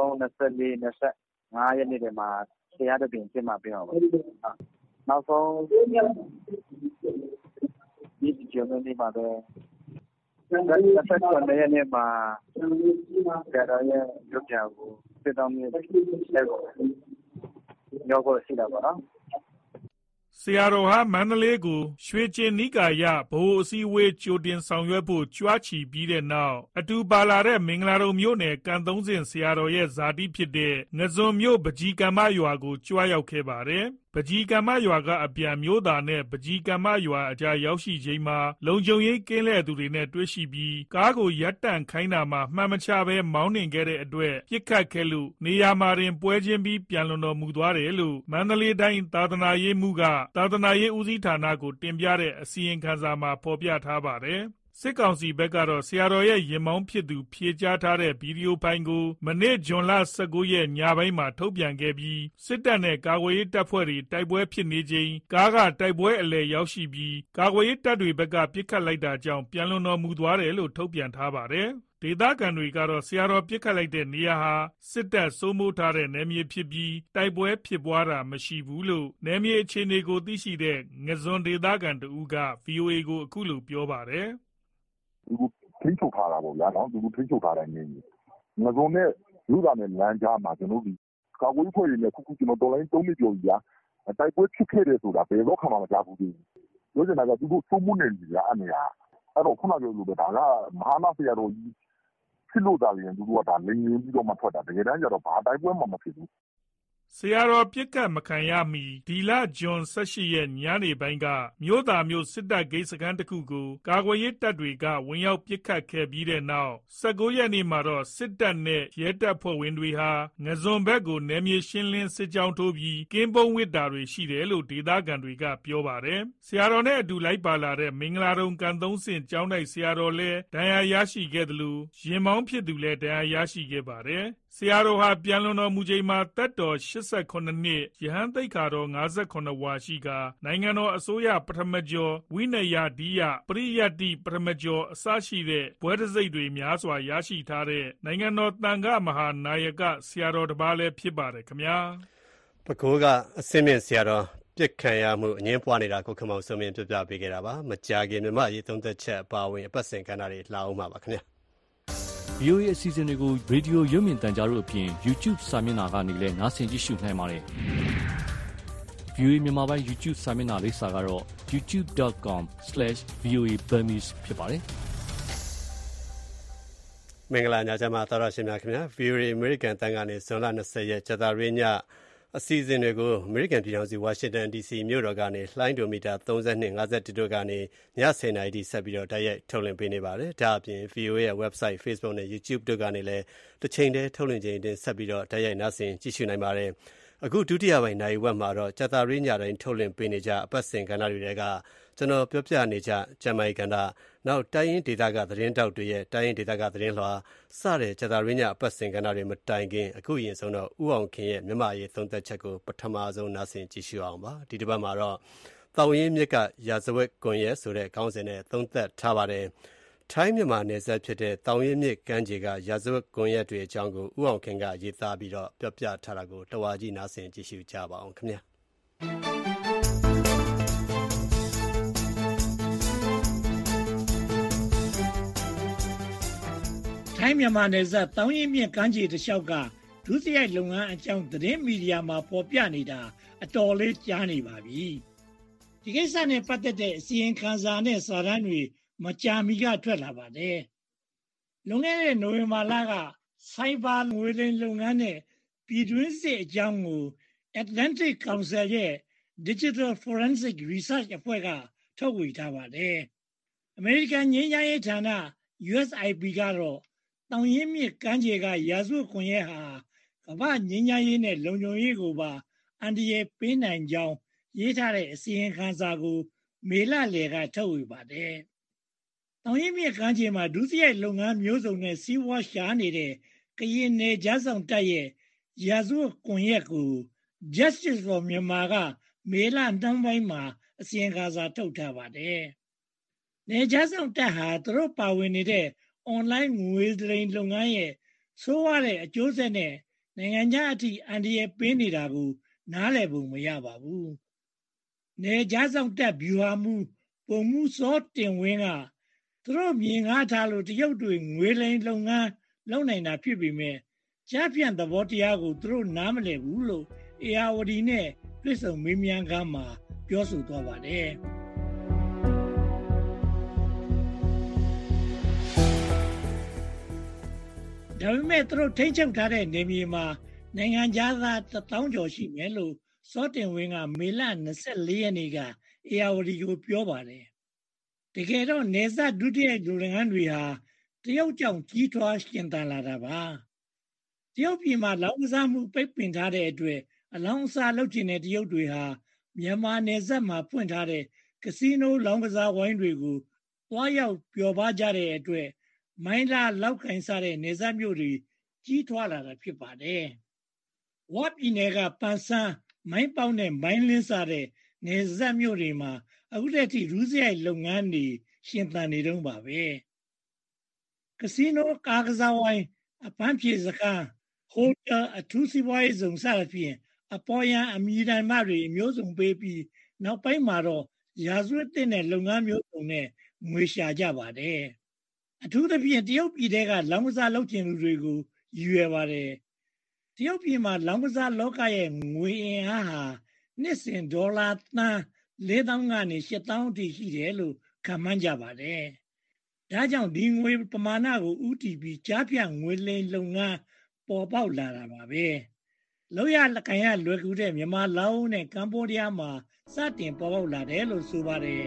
Q: 24 25ရက်နေ့တွေမှာဆရာတော်ပြင်ပြင်မှာပြင်အောင်ပေါ့။နောက်ဆုံးဒီဂျုံနေ့မှာပဲ27ရက်နေ့မှာဆရာတော်ရဲ့ရုပ်ပြကိုစစ်တောင်းမြေတဲ့ကိုညောကိုရှိတာပေါ့နော်
P: ဆရာတော်ဟာမန္တလေးကိုရွှေကျင်နိကာယဘိုလ်အစည်းအဝေးကြိုတင်ဆောင်ရွက်ဖို့ကြွားချီပြီးတဲ့နောက်အတူပါလာတဲ့မင်္ဂလာတုံမြို့နယ်ကံသုံးစင်ဆရာတော်ရဲ့ဇာတိဖြစ်တဲ့ငဇွန်မြို့ပကြီးကမ္မရွာကိုကြွားရောက်ခဲ့ပါတယ်။ပကြီးကမ္မရွာကအပြန်မြို့သားနဲ့ပကြီးကမ္မရွာအကြားရောက်ရှိချိန်မှာလုံခြုံရေးကင်းလှည့်သူတွေနဲ့တွေ့ရှိပြီးကားကိုရပ်တန့်ခိုင်းတာမှာမှန်မချပဲမောင်းနှင်ခဲ့တဲ့အတွက်ပြစ်ခတ်ခဲ့လို့နေရာမှာတင်ပွဲချင်းပြီးပြန်လွန်တော်မူသွားတယ်လို့မန္တလေးတိုင်းသာသနာရေးမှုကသာသနာရေးဦးစီးဌာနကိုတင်ပြတဲ့အစီရင်ခံစာမှာဖော်ပြထားပါတယ်။စစ်ကောင်စီဘက်ကတော့ဆရာတော်ရဲ့ရင်မောင်းဖြစ်သူဖြေကြားထားတဲ့ဗီဒီယိုဖိုင်ကိုမနေ့ဇွန်လ19ရက်ညပိုင်းမှာထုတ်ပြန်ခဲ့ပြီးစစ်တပ်နဲ့ကာကွယ်ရေးတပ်ဖွဲ့တွေတိုက်ပွဲဖြစ်နေချိန်ကားကတိုက်ပွဲအလယ်ရောက်ရှိပြီးကာကွယ်ရေးတပ်တွေဘက်ကပစ်ခတ်လိုက်တာကြောင့်ပြန်လွန်တော်မူသွားတယ်လို့ထုတ်ပြန်ထားပါတယ်။ဒေသခံတွေကတော့ဆရာတော်ပြစ်ခတ်လိုက်တဲ့နေရာဟာစစ်တပ်စိုးမိုးထားတဲ့နယ်မြေဖြစ်ပြီးတိုက်ပွဲဖြစ်ပွားတာမရှိဘူးလို့နယ်မြေအခြေအနေကိုသိရှိတဲ့ငဇွန်ဒေသခံတဦးက VOA ကိုအခုလိုပြောပါတယ်
R: ။သူထိချုပ်ထားတာပေါ့ဗျာနော်သူထိချုပ်ထားတဲ့နေကြီးငဇုံနဲ့လူသားနဲ့လမ်းကြားမှာကျွန်တော်ဒီကာကွယ်ဖွဲ့တွေနဲ့ခုကျွန်တော်တော်လိုင်း3နှစ်ကျော်ကြီးကြာတိုက်ပွဲဖြစ်ခဲ့တယ်ဆိုတာဘယ်တော့မှမကြားဘူးဒီပြောချင်တာကသူတို့သုံးမှုနေကြီးကအနေအားအဲ့တော့ခုနကပြောလို့ပဲဒါကမဟာနာဆရာတော်ကြီးဖြစ်လို့ဒါလည်းသူတို့ကဒါလင်းရင်းပြီးတော့မှထွက်တာတကယ်တမ်းကျတော့ဘာတိုက်ပွဲမှမဖြစ်ဘူး
P: ဆရာတော်ပြစ်ခတ်မခံရမီဒီလဂျွန်18ရက်ညနေပိုင်းကမြို့သားမျိုးစစ်တပ်ဂိတ်စခန်းတစ်ခုကိုကာကွယ်ရေးတပ်တွေကဝင်ရောက်ပစ်ခတ်ခဲ့ပြီးတဲ့နောက်19ရက်နေ့မှာတော့စစ်တပ်နဲ့ရဲတပ်ဖွဲ့ဝင်တွေဟာငဇွန်ဘက်ကိုနယ်မြေရှင်းလင်းစစ်ကြောင်းထိုးပြီးကင်းပုံးဝစ်တာတွေရှိတယ်လို့ဒေသခံတွေကပြောပါတယ်။ဆရာတော်နဲ့အတူလိုက်ပါလာတဲ့မင်္ဂလာတုံကန်သုံးဆင့်ကျောင်းတိုက်ဆရာတော်လည်းဒဏ်ရာရရှိခဲ့တယ်လို့ရင်မောင်းဖြစ်သူလည်းဒဏ်ရာရရှိခဲ့ပါတယ်။ဆရာတော်ဟာပြန်လွန်တော်မူချိန်မှာသက်တော်89နှစ်ယဟန်သိက္ခာတော်58ဝါရှိကနိုင်ငံတော်အစိုးရပထမကျော်ဝိနယဒိယပရိယတ္တိပထမကျော်အစရှိတဲ့ဘွဲတစိတ်တွေများစွာရရှိထားတဲ့နိုင်ငံတော်သံဃမဟာနာယကဆရာတော်တစ်ပါးလည်းဖြစ်ပါတယ်ခင်ဗျာ
B: ပဲခူးကအစင်းမြင့်ဆရာတော်ပြစ်ခံရမှုအငင်းပွားနေတာကိုခမောင်စုံမြင့်ပြပြပေးခဲ့တာပါမကြာခင်မြမရေးသုံးသက်ချက်အပါအဝင်အပတ်စဉ်ကဏ္ဍတွေလှအောင်ပါခင်ဗျာ
S: VOA အစီအစဉ်တွေကိုရေဒီယိုရုပ်မြင်သံကြားတို့အပြင် YouTube စာမျက်နှာကနေလည်းနားဆင်ကြည့်ရှုနိုင်ပါတယ်။ VOA မြန်မာပိုင်း YouTube စာမျက်နှာလိပ်စာကတော့ youtube.com/voaburmese ဖြစ်ပါတယ်
B: ။မင်္ဂလာညချမ်းပါတော်ရရှင်များခင်ဗျာ VOA American တန်ကနေဇွန်လ20ရက်ကြာသပတေးညအစီအစဉ်တွေကို American ပြည်ထောင်စု Washington DC မြို့တော်ကနေလှိုင်းဒိုမီတာ32.51တို့ကနေည10:00နာရီထိဆက်ပြီးတော့တိုက်ရိုက်ထုတ်လွှင့်ပေးနေပါတယ်။ဒါအပြင် VOA ရဲ့ website, Facebook နဲ့ YouTube တို့ကနေလည်းတစ်ချိန်တည်းထုတ်လွှင့်ချိန်တင်ဆက်ပြီးတော့တိုက်ရိုက်နားဆင်ကြည့်ရှုနိုင်ပါတယ်။အခုဒုတိယပိုင်းနိုင်ဝက်မှာတော့ကြာသပတေးညတိုင်းထုတ်လွှင့်ပေးနေကြအပတ်စဉ်ကဏ္ဍတွေကကျွန်တော်ပြောပြနေကြကျမ်းမာရေးကဏ္ဍနောက်တိုင်းရင်းဒေသကသတင်းတောက်တွေရဲ့တိုင်းရင်းဒေသကသတင်းလွှာစတဲ့ကြာသပတေးညအပတ်စဉ်ကဏ္ဍတွေမတိုင်ခင်အခုရင်ဆုံးတော့ဥအောင်ခင်ရဲ့မြမရေးသုံးသက်ချက်ကိုပထမဆုံးနားဆင်ကြည့်ရှုအောင်ပါဒီတစ်ပတ်မှာတော့တောင်ရင်းမြစ်ကရာဇဝတ်ကွန်ရက်ဆိုတဲ့ခေါင်းစဉ်နဲ့သုံးသက်ထားပါတယ်ထိုင်းမြန်မာနယ်စပ်ဖြစ်တဲ့တောင်ရင်းမြစ်ကမ်းခြေကရာဇဝတ်ကွန်ရက်တွေအကြောင်းကိုဥအောင်ခင်ကရေးသားပြီးတော့ပြောပြထားတာကိုတဝါကြီးနားဆင်ကြည့်ရှုကြပါအောင်ခင်ဗျာ
T: ထိုင်းမြန်မာနယ်စပ်တောင်ရင်မြစ်ကမ်းခြေတစ်လျှောက်ကဒုစရိုက်လုပ်ငန်းအကြောင်းသတင်းမီဒီယာမှာပေါ်ပြနေတာအတော်လေးကြားနေပါပြီ။ဒီကိစ္စနဲ့ပတ်သက်တဲ့အစီရင်ခံစာနဲ့စာတမ်းတွေမကြာမီကထွက်လာပါတယ်။လွန်ခဲ့တဲ့နိုဝင်ဘာလကစိုင်းဘာငွေလိမ်လုပ်ငန်းနဲ့ပြည်တွင်းစစ်အကြောင်းကို Atlantic Council ရဲ့ Digital Forensic Research အဖွဲ့ကထုတ်ဝေထားပါတယ်။ American ငြိမ်းချမ်းရေးဌာန USIP ကတော့တောင်ရင်းမြစ်ကမ်းခြေကရာဇဝတ်ကွန်ရက်ဟာကမ္ဘာငြိမ်းချမ်းရေးနဲ့လုံခြုံရေးကိုပါအန္တရာယ်ပေးနိုင်ကြောင်းရေးထားတဲ့အစီရင်ခံစာကိုမေလလယ်ကထုတ်ဝေပါတယ်။တောင်ရင်းမြစ်ကမ်းခြေမှာဒုစရိုက်လုပ်ငန်းမျိုးစုံနဲ့စီးပွားရှာနေတဲ့ကရင်နယ်ကြားဆောင်တပ်ရဲ့ရာဇဝတ်ကွန်ရက်ကို Justice for Myanmar ကမေလနှောင်းပိုင်းမှာအစီရင်ခံစာထုတ်ထားပါတယ်။နယ်ကြားဆောင်တပ်ဟာသူတို့ပါဝင်နေတဲ့online ငွေလိမ်လုပ်ငန်းရဲ့ဆိုးရတဲ့အကျိုးဆက်နဲ့နိုင်ငံခြားအထိအန္တရာယ်ပေးနေတာကိုနားလည်ပုံမရပါဘူး။နယ်ကြားဆောင်တပ်ဗျူဟာမှူးပုံမှုစောတင်ဝင်းကသူတို့မြင်ငှားထားလို့တရုတ်တွေငွေလိမ်လုပ်ငန်းလုပ်နိုင်တာဖြစ်ပေမဲ့ကြားဖြန့်သဘောတရားကိုသူတို့နားမလည်ဘူးလို့ ARD နဲ့တွေ့ဆုံမေးမြန်းခန်းမှာပြောဆိုသွားပါတယ်။ဒါပေမဲ့သူတို့ထိန်းချုပ်ထားတဲ့နေမြေမှာနိုင်ငံသား1000ကျော်ရှိမယ်လို့စောတင်ဝင်းကမေလ24ရက်နေ့က ARD ကိုပြောပါတယ်။တကယ်တော့နေဆက်ဒုတိယလူငန်းတွေဟာတရုတ်ကြောင့်ကြီးထွားရှင်သန်လာတာပါ။တရုတ်ပြည်မှာလောင်းကစားမှုပိတ်ပင်ထားတဲ့အတွက်အလောင်းအစားလုပ်ချင်တဲ့တရုတ်တွေဟာမြန်မာနယ်စပ်မှာဖွင့်ထားတဲ့ကစီနိုလောင်းကစားဝိုင်းတွေကိုသွားရောက်ပျော်ပါကြတဲ့အတွက်မိုင်းလာလောက်ကင်စားတဲ့နေဆက်မြို့တွေကြီးထွားလာတာဖြစ်ပါတယ်။ဝပြည်နယ်ကပန်ဆန်းမိုင်းပေါက်နဲ့မိုင်းလင်းစားတဲ့နေဆက်မြို့တွေမှာအခုတည်းကရူးစရိုက်လုပ်ငန်းတွေရှင်သန်နေတော့ပါပဲ။ကစီနိုကာကစားဝိုင်းအပန်းဖြေစခန်းဟိုတယ်အထူးစီးပွားရေးဇုံစသဖြင့်အပေါ်ယံအမည်တိုင်မှတွေအမျိုးစုံပေးပြီးနောက်ပိုင်းမှာတော့ရာဇဝတ်တဲ့လုပ်ငန်းမျိုးစုံနဲ့ငွေရှာကြပါတယ်။အထူးသဖြင့်တရုတ်ပြည်ထဲကလောင်းကစားလုပ်ချင်သူတွေကိုရည်ရွယ်ပါတယ်။တရုတ်ပြည်မှာလောင်းကစားလောကရဲ့ငွေအင်အားဟာနှစ်စဉ်ဒေါ်လာသန်း4000ကနေ8000အထိရှိတယ်လို့ခန့်မှန်းကြပါတယ်။ဒါကြောင့်ဒီငွေပမာဏကိုဥတီပြီးကြားဖြတ်ငွေလိမ်လုပ်ငန်းပေါ်ပေါက်လာတာပါပဲ။လောက်ရလက်ခံရလွယ်ကူတဲ့မြန်မာလာအိုနဲ့ကမ္ဘောဒီးယားမှာစတင်ပေါ်ပေါက်လာတယ်လို့ဆိုပါတယ်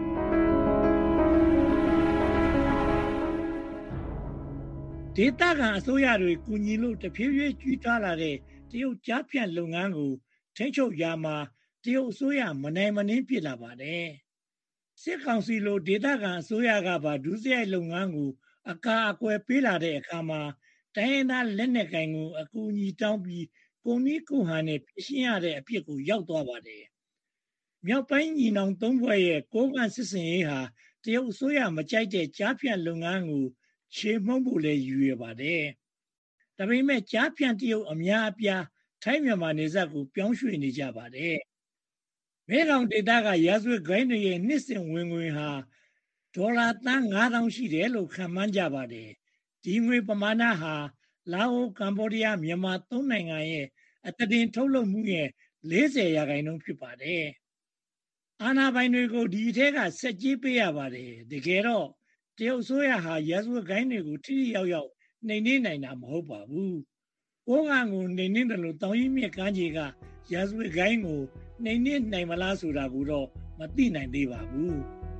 T: ဒေသခံအစိုးရတွေကူညီလို့တဖြည်းဖြည်းကြီးထွားလာတဲ့တရုတ်ကြားဖြန့်လုပ်ငန်းကိုထိန်းချုပ်ရာမှာတရုတ်အစိုးရမနိုင်မနှင်းဖြစ်လာပါတယ်စစ်ကောင်စီလိုဒေသခံအစိုးရကပါဒုစရိုက်လုပ်ငန်းကိုအကာအကွယ်ပေးလာတဲ့အခါမှာတိုင်းရင်းသားလက်နက်ကိုင်ကိုအကူအညီတောင်းပြီးကိုနီးကိုဟန်နဲ့ပြရှင်းရတဲ့အဖြစ်ကိုရောက်သွားပါတယ်မြောက်ပိုင်းညီနောင်သုံးဖွဲ့ရဲ့ကိုးကန့်စစ်စင်ရေးဟာတရုတ်အစိုးရမကြိုက်တဲ့ကြားဖြန့်လုပ်ငန်းကိုခြေမှုန်းဖို့လည်းရည်ရွယ်ပါတယ်ဒါပေမဲ့ကြားဖြန့်တရုတ်အများအပြားထိုင်းမြန်မာနယ်စပ်ကိုပြောင်းရွှေ့နေကြပါတယ်မဲခေါင်ဒေသကရာဇဝတ်ဂိုဏ်းတွေရဲ့နှစ်စဉ်ဝင်ငွေဟာဒေါ်လာသန်း9000ရှိတယ်လို့ခန့်မှန်းကြပါတယ်ဒီငွေပမာဏဟာလာအိုကမ္ဘောဒီးယားမြန်မာသုံးနိုင်ငံရဲ့အသားတင်ထုတ်လုပ်မှုရဲ့40% ဖြစ်ပါတယ်အာဏာပိုင်တွေကိုဒီအထက်ကဆက်ကြီးပေးရပါတယ်တကယ်တော့တရုတ်အစိုးရဟာရာဇဝတ်ဂိုဏ်းတွေကိုထိထိရောက်ရောက်နှိမ်နင်းနိုင်တာမဟုတ်ပါဘူးကိုးကန့်ကိုနှိမ်နင်းတယ်လို့တောင်ကြီးမြစ်ကမ်းခြေကရာဇဝတ်ဂိုဏ်းကိုနှိမ်နင်းနိုင်မလားဆိုတာကိုတော့မသိနိုင်သေးပါဘူး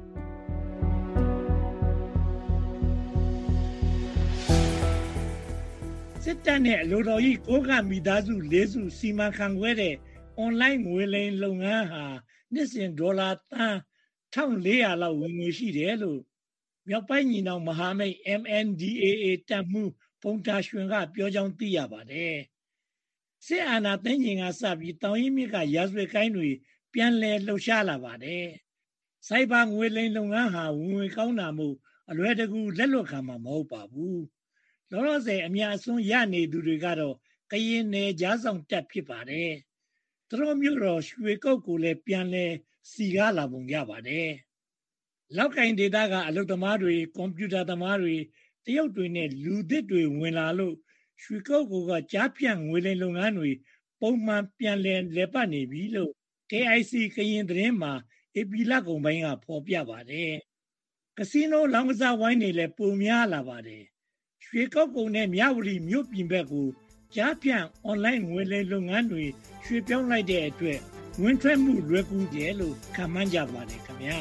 T: စစ်တပ်နဲ့အလိုတော်ကြီးကိုးကန့်မိသားစု၄စုစီမံခန့်ခွဲတဲ့အွန်လိုင်းငွေလိမ်လုပ်ငန်းဟာနှစ်စဉ်ဒေါ်လာသန်း1400လောက်ဝင်ငွေရှိတယ်လို့မြောက်ပိုင်းညီနောင်မဟာမိတ် MNDAA တပ်မှူးပုံတာရွှင်ကပြောကြောင်းသိရပါတယ်စစ်အာဏာသိမ်းချိန်ကစပြီးတောင်ရင်မြစ်ကရာဇဝတ်ဂိုဏ်းတွေပြန်လည်လှုပ်ရှားလာပါတယ်စိုက်ဘာငွေလိမ်လုပ်ငန်းဟာဝင်ငွေကောင်းတာမို့အလွယ်တကူလက်လွတ်ခံမှာမဟုတ်ပါဘူးလောလောဆယ်အများအစွန်းရနေသူတွေကတော့ကရင်နယ်ကြားဆောင်တပ်ဖြစ်ပါတယ်သူတို့မျိုးတော့ရွှေကုတ်ကိုလည်းပြန်လဲစီကားလာပုံရပါတယ်လောက်ကင်ဒေတာကအလုပ်သမားတွေကွန်ပျူတာသမားတွေတရုတ်တွေနဲ့လူသစ်တွေဝင်လာလို့ရွှေကုတ်ကကြားဖြန့်ငွေလိမ်လုပ်ငန်းတွေပုံမှန်ပြန်လဲပတ်နေပြီလို့ KIC ကရင်သတင်းမှာဧပြီလကုန်ပိုင်းကဖော်ပြပါတယ်ကစီနိုလောင်းကစားဝိုင်းတွေလည်းပုံများလာပါတယ်ရွှေကုတ်နဲ့မြဝတီမြို့ပြင်ဘက်ကိုကြားဖြန့်အွန်လိုင်းငွေလိမ်လုပ်ငန်းတွေရွှေ့ပြောင်းလိုက်တဲ့အတွက်ဝင်ထွက်မှုလွယ်ကူတယ်လို့ခန့်မှန်းကြပါတယ်ခင်ဗျာ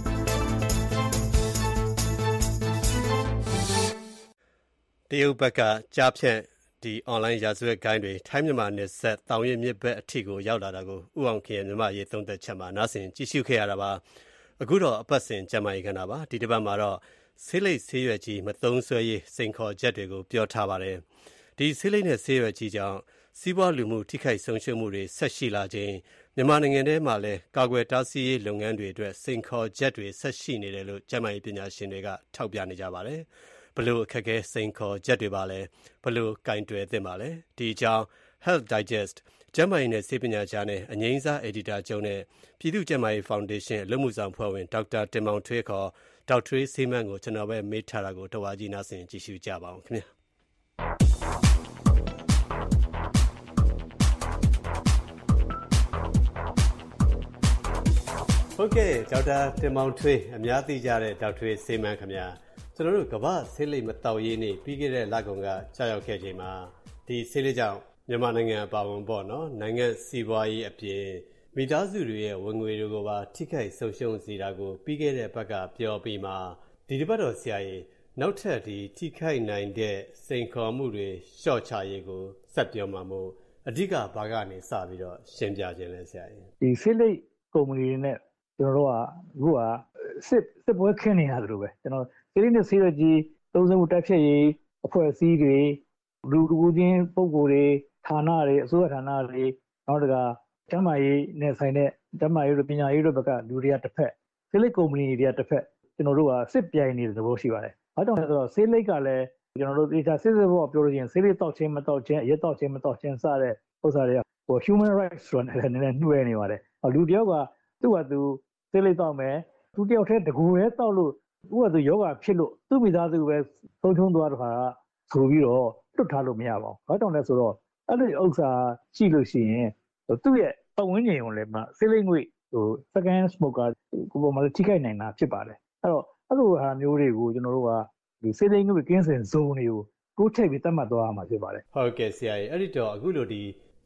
B: တရုတ်ဘက်ကကြားဖြန့်ဒီအွန်လိုင်းရာဇဝတ်ဂိုဏ်းတွေထိုင်းမြန်မာနယ်စပ်တောင်ရမြစ်ဘက်အထိကိုရောက်လာတာကိုဥအောင်ခင်ရဲ့မြန်မာရေးသုံးသက်ချက်မှာနားဆင်ကြည့်ရှုခဲ့ရတာပါအခုတော့အပတ်စဉ်ကျမ်းမာရေးခဏပါဒီတစ်ပတ်မှာတော့ဆေးလိပ်ဆေးရွက်ကြီးမသုံးဆွဲရေးစိန်ခေါ်ချက်တွေကိုပြောထားပါတယ်ဒီဆေးလိပ်နဲ့ဆေးရွက်ကြီးကြောင့်စီးပွားလူမှုထိခိုက်ဆုံးရှုံးမှုတွေဆက်ရှိလာခြင်းမြန်မာနိုင်ငံထဲမှာလည်းကာကွယ်တားဆီးရေးလုပ်ငန်းတွေအတွက်စိန်ခေါ်ချက်တွေဆက်ရှိနေတယ်လို့ကျန်းမာရေးပညာရှင်တွေကထောက်ပြနေကြပါတယ်ဘလို့အခက်အခဲစိန်ခေါ်ချက်တွေပါလဲဘလို့ကင်တွယ်သင့်ပါလဲဒီအကြောင်း Health Digest ကျန်းမာရေးနဲ့ဆေးပညာကြားနဲ့အငြိမ်းစား Editor ချုပ်နဲ့ပြည်သူ့ကျန်းမာရေးဖောင်ဒေးရှင်းအလုပ်မှုဆောင်ဖွဲ့ဝင်ဒေါက်တာတင်မောင်ထွေးခေါ်ဒေါက်ထွေးဆေးမန်းကိုကျွန်တော်ပဲမေးထားတာကိုတဝါကြီးနားဆင်ကြည့်ရှုကြပါအောင်ခင်ဗျာဟုတ်ကဲ့ဒေါက်တာတင်မောင်ထွေးအများသိကြတဲ့ဒေါက်ထွေးဆေးမန်းခင်ဗျာကျွန်တော်တို့ကမ္ဘာဆေးလိပ်မတောက်ရေးနေ့ပြီးခဲ့တဲ့လကုန်ကကြာရောက်ခဲ့ချိန်မှာဒီဆေးလိပ်ကြောင့်မြန်မာနိုင်ငံအပါအဝင်ပေါ့နော်နိုင်ငံစီးပွားရေးအပြင်မိသားစုတွေရဲ့ဝင်ငွေတွေကိုပါထိခိုက်ဆုံးရှုံးစေတာကိုပြီးခဲ့တဲ့ဘက်ကပြောပြီးမှဒီတစ်ပတ်တော့ဆရာကြီးနောက်ထပ်ဒီထိခိုက်နိုင်တဲ့စိန်ခေါ်မှုတွေရှော့ချရေးကိုဆက်ပြောမှာမို့အဓိကဘာကနေစပြီးတော့ရှင်းပြခြင်းလဲဆရာကြီး
U: ဒီဆေးလိပ်ကုမ္ပဏီတွေနဲ့ကျွန်တော်တို့ကအခုကစစ်ပွဲခင်းနေရတယ်လို့ပဲကျွန်တော်ဆေးလိပ်နဲ့ဆေးရွက်ကြီးသုံးစွဲမှုတိုက်ဖျက်ရေးအဖွဲ့အစည်းတွေလူချင်းပုဂ္ဂိုလ်တွေဌာနတွေအစိုးရဌာနတွေနောက်တကကျန်းမာရေးနဲ့ဆိုင်တဲ့ကျန်းမာရေးတို့ပညာရေးတို့ဘက်ကလူတွေကတစ်ဖက်ဆေးလိပ်ကုမ္ပဏီတွေကတစ်ဖက်ကျွန်တော်တို့ကစစ်ပြိုင်နေတဲ့သဘောရှိပါတယ်။ဘာကြောင့်လဲဆိုတော့ဆေးလိပ်ကလည်းကျွန်တော်တို့ဒီစစ်ဘောပြောလို့ရှိရင်ဆေးလိပ်တောက်ခြင်းမတောက်ခြင်းအရက်တောက်ခြင်းမတောက်ခြင်းစတဲ့ဥစ္စာတွေကhuman rights ဆိုတာနဲ့နည်းနည်းနှွှဲနေပါတယ်။လူတယောက်ကသူ့ဟာသူဆေးလိပ်တောက်မယ်သူတယောက်တည်းတကူရဲတောက်လို့သူ့ဟာသူယောဂဖြစ်လို့သူ့မိသားစုပဲဆုံးရှုံးသွားတာဆိုပြီးတော့တွတ်ထားလို့မရပါဘူး။ဘာကြောင့်လဲဆိုတော့အဲ့ဒီဥစ္စာရှိလို့ရှိရင်သူ့ရဲ့ပတ်ဝန်းကျင်ကိုလည်းဆေးလိပ်ငွေsecond smoker ကိုပေါ်မှာထိခိုက်နိုင်တာဖြစ်ပါတယ်အဲ့တော့အဲ့လိုဟာမျိုးတွေကိုကျွန်တော်တို့ကဒီဆေးလိပ်ငွေကင်းစင်ဇုံတွေကိုတိုးထည့်ပြီးသတ်မှတ်သွားရမှာဖြစ်ပါတယ်
B: ဟုတ်ကဲ့ဆရာကြီးအဲ့ဒီတော့အခုလိုဒီ